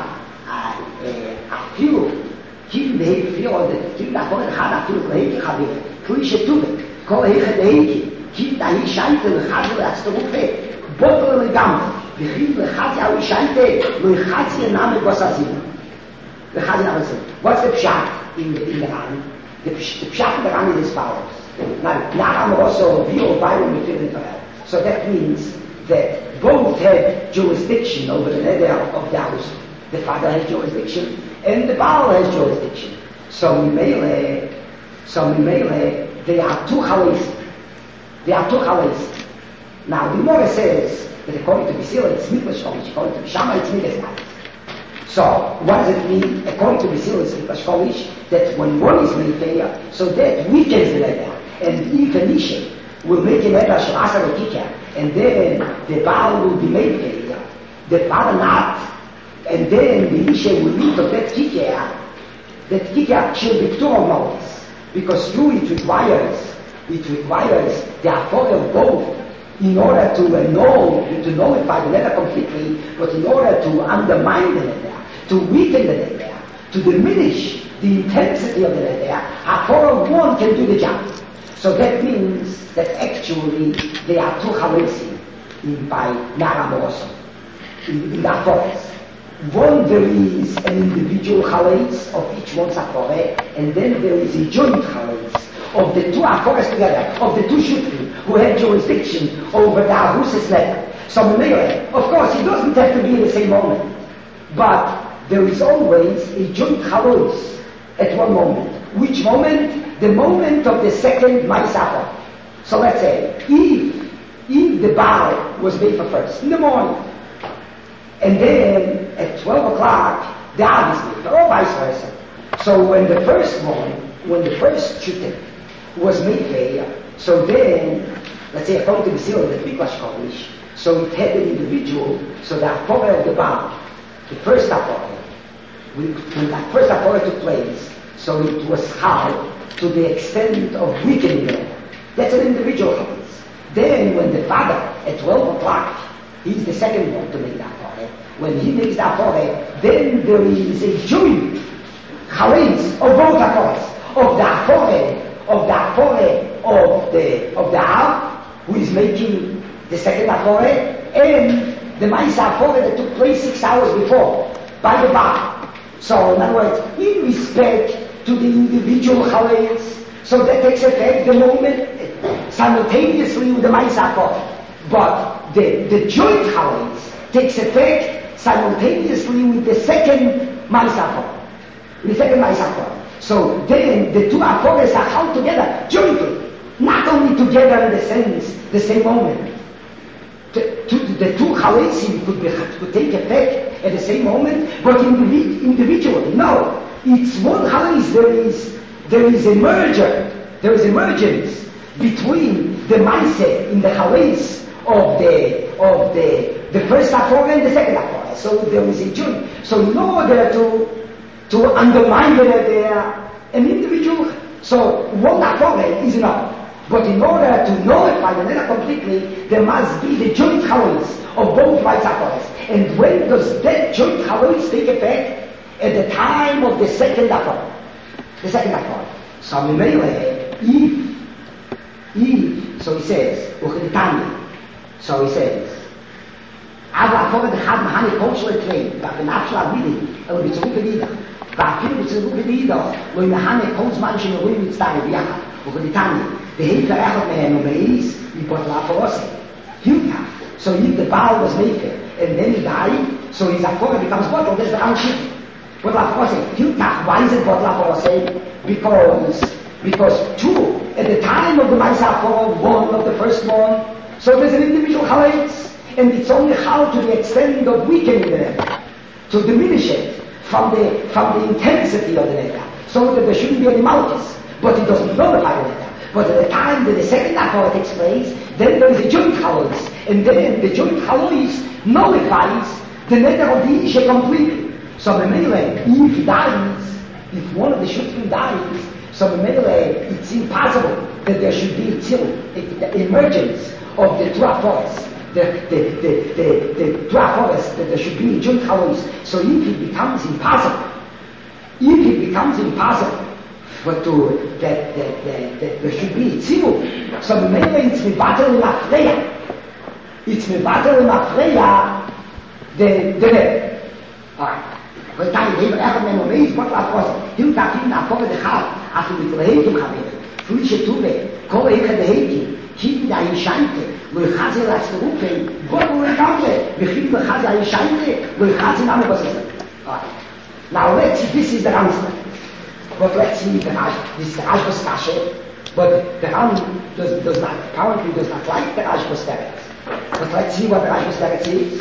אפילו, כאילו להפיר עוד, כאילו האפורת אחד, אפילו להפיר חבר, כלי שטובה, כל היחד ההיקי, כאילו תהי שייטה לחד ולהצטרופה, בוטו לגמרי, וכאילו לחד יאוי שייטה, לא אחד ינאמת בסזינה. לחד ינאמת בסזינה. What's the pshat in the, in the Ran? The, the pshat in the Ran is as follows. Now, Naram also, Vio, Byron, Mifir, Israel. So that means that both have jurisdiction over the neder of the house. The father has jurisdiction and the Baal has jurisdiction. So Mimele, so Mimele, they are two chales. They are two chales. Now the Gemara says that according to Bisila it's Mikdash Kolish, according to Bishama it's Midas Kolish. So what does it mean? According to Bisila it's Mikdash Kolish, that when one is made failure, so that weakens the neder. And if an issue will make a neder shel asar v'kikah, and then the Baal will be made failure, the father not, and then the Isha will meet of that kikah, that kikah shall be two of notice, because through it requires, it requires the authority of both in order to annul, to nullify the letter completely, but in order to undermine the letter, to weaken the letter, to diminish the intensity of the letter, authority of one can do the job. So that means that actually there are two chalesim in by Naram also, in, in that forest. One, there is an individual chales of each one's Aforeh, and then there is a joint chales of the two Aforehs together, of the two Shutrim, who have jurisdiction over the Arus's letter. So of course, it doesn't have to be in the same moment, but there is always a joint chales at one moment. Which moment? The moment of the second Ma'aseh. So let's say, if, if the Baal was made for first, in the morning, and then at twelve o'clock, the Ab is made, or vice versa. So when the first one, when the first Shutim was made failure, so then, let's say according to the seal of the Mikdash Kolish, so it had an individual, so the Aforeh of the Baal, the first Aforeh, when that first Aforeh took place, So it was hard to the extent of weakening them. That's an individual chalais. Then when the father, at twelve o'clock, he's the second one to make that Torah. When he makes that Torah, then there is a joint chalais of both Torahs, of the Torah, of the Torah of the of the Av, who is making the second Torah, and the Maisa Torah that took place six hours before by the Baal. So in other words, in respect to the individual chalais, so that takes effect the moment simultaneously with the Maisa Torah. But the, the joint chalais takes effect simultaneously with the second Maisa Torah. The second Maisa Torah. So then the two Aporas are held together jointly, not only together in the sense, the same moment. The, to, the two Chalesim could, be, could take effect at the same moment, but individ, individually. No, it's one Chales. There is there is a merger, there is emergence between the mindset in the Chales of the of the the first Aporah and the second Aporah. So there is a joint. So in order to to undermine that they are an individual, so one Aporah is enough. But in order to nullify the letter completely, there must be the joint chalais of both rights Aporahs. And when does that joint chalais take effect? At the time of the second Aporah. The second Aporah. So Mimele, if, if, so he says, Uchritani, so he says, אבל הפורד אחד מהני כלשהו אתרי, והבנת של הבידי, אלא בצירוף ודידה, ואפילו בצירוף ודידה, לא ימהני כל זמן שנרואים מצטער ביחד, וכדיתני, והיפר אחד מהם ומעיס, מפות לאפורוסי. Hilka. So if the Baal was Mefer, and then he died, so his Aporah becomes bottle, that's the round ship. Bottle Aporosei. Hilka, why is it bottle Aporosei? Because, because two, at the time of the Maisa Aporah, one of the first one, so there's an individual chalais. And it's only how to the extent of weakening the neta, to diminish it from the from the intensity of the neta, so that there shouldn't be any malchus, but it doesn't nullify the neta. But at the time that the second Aporah takes place, then there is a joint chalais, and then the joint chalais nullifies the neta of the Isha completely. So the Mele, if he dies, if one of the Shutrim dies, so the Mele, it's impossible that there should be still the emergence of the two Aporahs. The, the, the, the, the two Aporahs, that there should be joint chalais. So if it becomes impossible, if it becomes impossible for to, that, that, that, that there should be tzivul, so maybe it's mevatel mafreya. It's mevatel mafreya, the, the letter. Alright. Weil da ich eben echt mein Moment, Gott war vor sich. Hilt da viel nach vorne der Chal, als du mit der Heitung habe. Frische Tube, kohle ich der Heitung. Kippen da in Scheinte, wo ich Chazi las zu rufen, Gott wo ich kampe, wir kippen da Chazi in Scheinte, wo ich Chazi name was ist. Now let's see, this is the answer. But let's see the Raj, this is the Rajbos Kashe, but the Ram does, does not, apparently does not like the Rajbos Teretz. But let's see what the Rajbos Teretz is.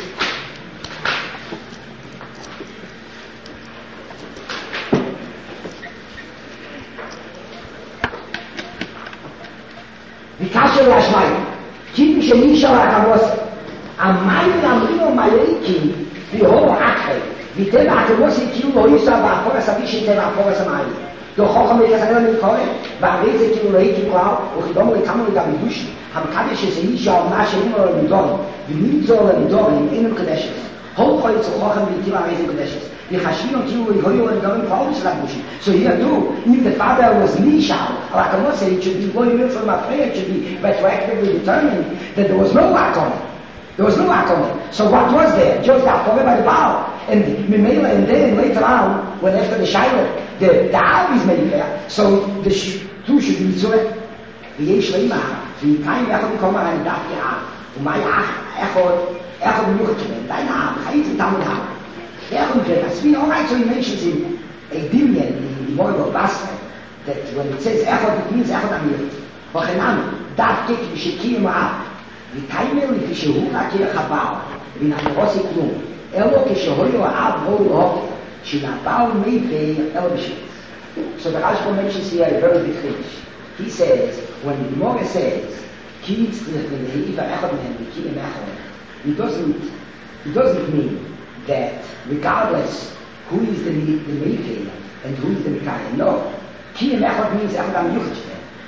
Kasher Yashmai, Kim Shemisha Rakamos, Amai Ramino Maleki, Viho Akhe, Vitel Akamosi Kiu Loisa, Vapora Sabishi Teva Pora Samai. The Hokameka Sagan Koi, Varese Kiu Lake Cloud, or Domo Kamu Gabidush, Ham Kadesh is Isha, Nasha and Don, the Nizol and Don in Inum Kadeshes. Whole points of Hoham Vitiva raising Kadeshes. The Hashim Kiu and Hoyo and Don Paulus Rabushi. So here too, if the father was Nishal, Rakamose, it should be going from a prayer, it should be retroactively determined that there was no act on it. There was no act on it. So what was there? Just Aporah by the Baal. And Mimela, and then later on, when after the Shiloh, the, the Av is made there, so the two should be Mitzvah. ויש לימה, ויתיים יחד מקום על דף יער, ומה יח, אחד, אחד מיוחד שלהם, די נעם, חיים זה תמוד העם. Aaron Vegas. All right, so he mentions in a billion in the word of Basra that when it says Echad, it means Echad Amir. V'chenam, dafke k'v'shekir ma'ab, v'taimer v'k'shehu rakir chabar, v'nachorosi klum, elo k'shehoyo ha'ab hoyo hoki, shinabal meivei el b'shitz. So the Rashba mentions here a very big thing. He says, when the Gemara says, Ki tzrich v'nehiva echad mehem v'kirim echad, it doesn't, it doesn't mean that regardless who is the, the Mayfair, And who is the Mikael? No. Ki Echad means Echad Am Yuchid.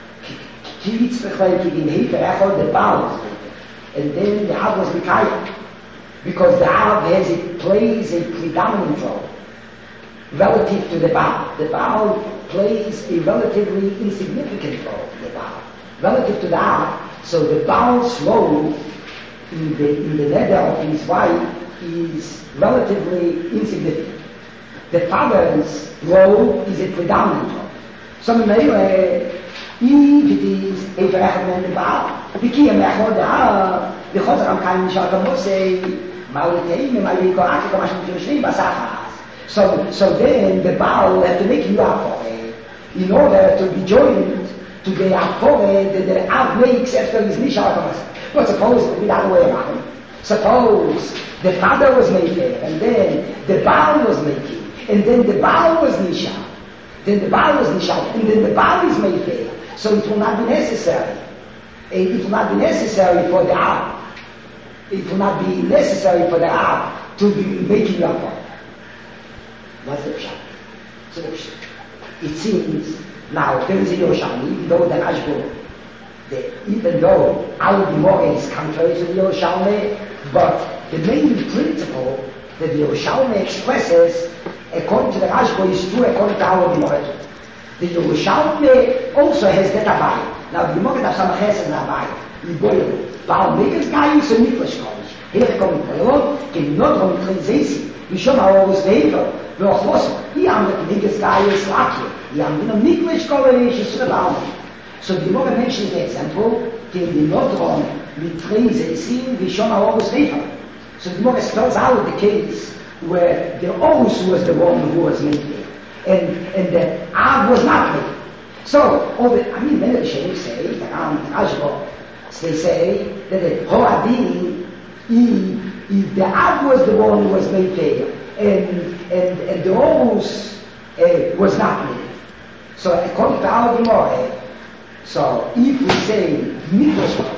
Ki Yitzchak like in Hefer Echad, the Baal was Hefer. And then the Av was Mikael. Because the Av has, it plays a predominant role relative to the Baal. The Baal plays a relatively insignificant role, the Baal. Relative to the Av, so the Baal's role in the, in the neder of his wife is relatively insignificant. The father's role is a predominant role. So in Meile, if it is a Verechad and the Baal, the Kiyam Echad, the Av, the Chazar Am Kaim Nishar Kamosei, Ma'oliteim, Ma'oliteim, Ma'oliteim, Ma'oliteim, So, so then the Baal will have to make you Afore in order to be joined to the Afore that the Av makes after his Nishar Kamosei. But suppose it would be the other way around. Suppose the father was making, and then the Baal was making, and then the Baal was Nishar. Then the Baal was Nishar, and then the Baal is making. So it will not be necessary. It will not be necessary for the Av. It will not be necessary for the Av to be making you Afore. What's the pshat? So the pshat. It seems, now, there is a Yerushalmi, even though the Rashba, the, even though our Gemara is contrary to the Yerushalmi, but the main principle that the Yerushalmi expresses, according to the Rashba, is true according to our Gemara. The Yerushalmi also has that Abai. Now, the Gemara does not have an Abai. You boil. Baal Megas Gaius and Mikvash Kodesh. Here come in Koilon, can not come in Kleinzesi. We show how always the Hefer. Wir auch was, hier haben wir die Megas Gaius Lakje. Hier haben wir noch Mikvash Kodesh, ist für Baal. So the Gemara mentions the example, can be not wrong with Kleinzesi, we show how always the Hefer. So the Gemara spells out the case where the Os was the one who was making, and and the Av was not making. So, over, I mean, many of the Sheikhs say, the Ram, the Rashba, they say that the Horadin, if the Av was the one who was making, and and and the Os uh, was not making. So according to our Gemara, so if we say Mikvash,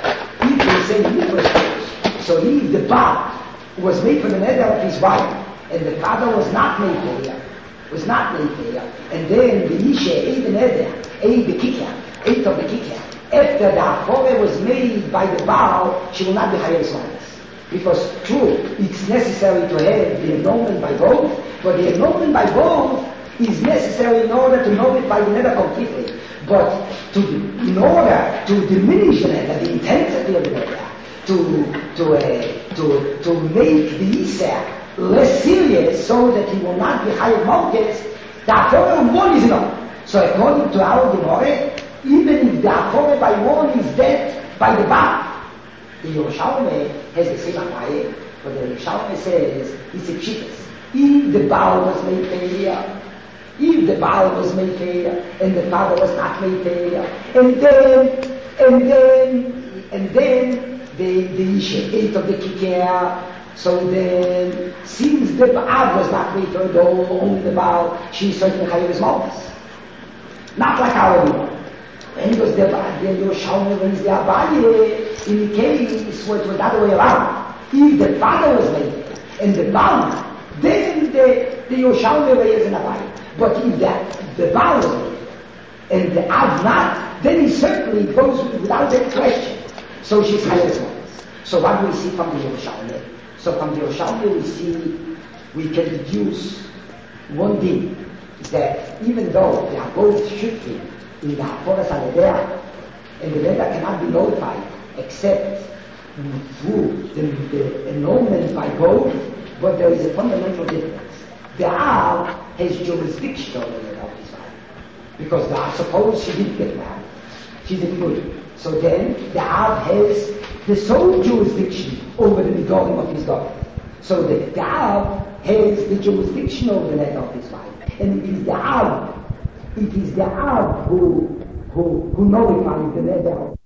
if we say Mikvash, so if the Baal was made from the neder of his wife, and the father was not made here, was not made here, and then the Isha ate the neder, ate the kikah, ate of the kikah. After the Afore was made by the Baal, she will not be Chayav Zmanis. Because true, it's necessary to have the annulment by both, but the annulment by both is necessary in order to know it by the neder completely. But to, in order to diminish the neder, the intensity of the neder, to to uh, to to make the Isha less serious, so that he will not be Chayav Malkes, the Afore one is enough. So according to our Gemara, even if the Afore by one is dead by the Baal, the Yerushalmi has the same Achaye, but the Yerushalmi says it's a pshitas. If the Baal was made failure, if the Baal was made failure, and the father was not made failure, and then, and then, and then the the Isha ate of the kikah. So then, since the Baal was not made failure, though only the Baal, she certainly Chayav Zmanis. Not like our Gemara. And because the Yerushalmi brings the Abaye, in the case where it was the other way around. If the father was made and the Baal, then the, the Yerushalmi is an Abaye. But if the, the Baal was made and the Av not, then he certainly goes without any question. So she's Chayav Zmanis. So what do we see from the Yerushalmi? So from the Yerushalmi we see, we can deduce one thing, that even though they are both shifting in the Haforas Aledea, and the neder cannot be notified except through the, the annulment by both, but there is a fundamental difference. The Av has jurisdiction over the neder of his wife, because the Av, suppose she didn't get married, she didn't good. So then the Av has the sole jurisdiction over the nidorim of his daughter. So the, the Av has the jurisdiction over the neder of his wife. And it is the Av, it is the Av who, who, who notifies the neder.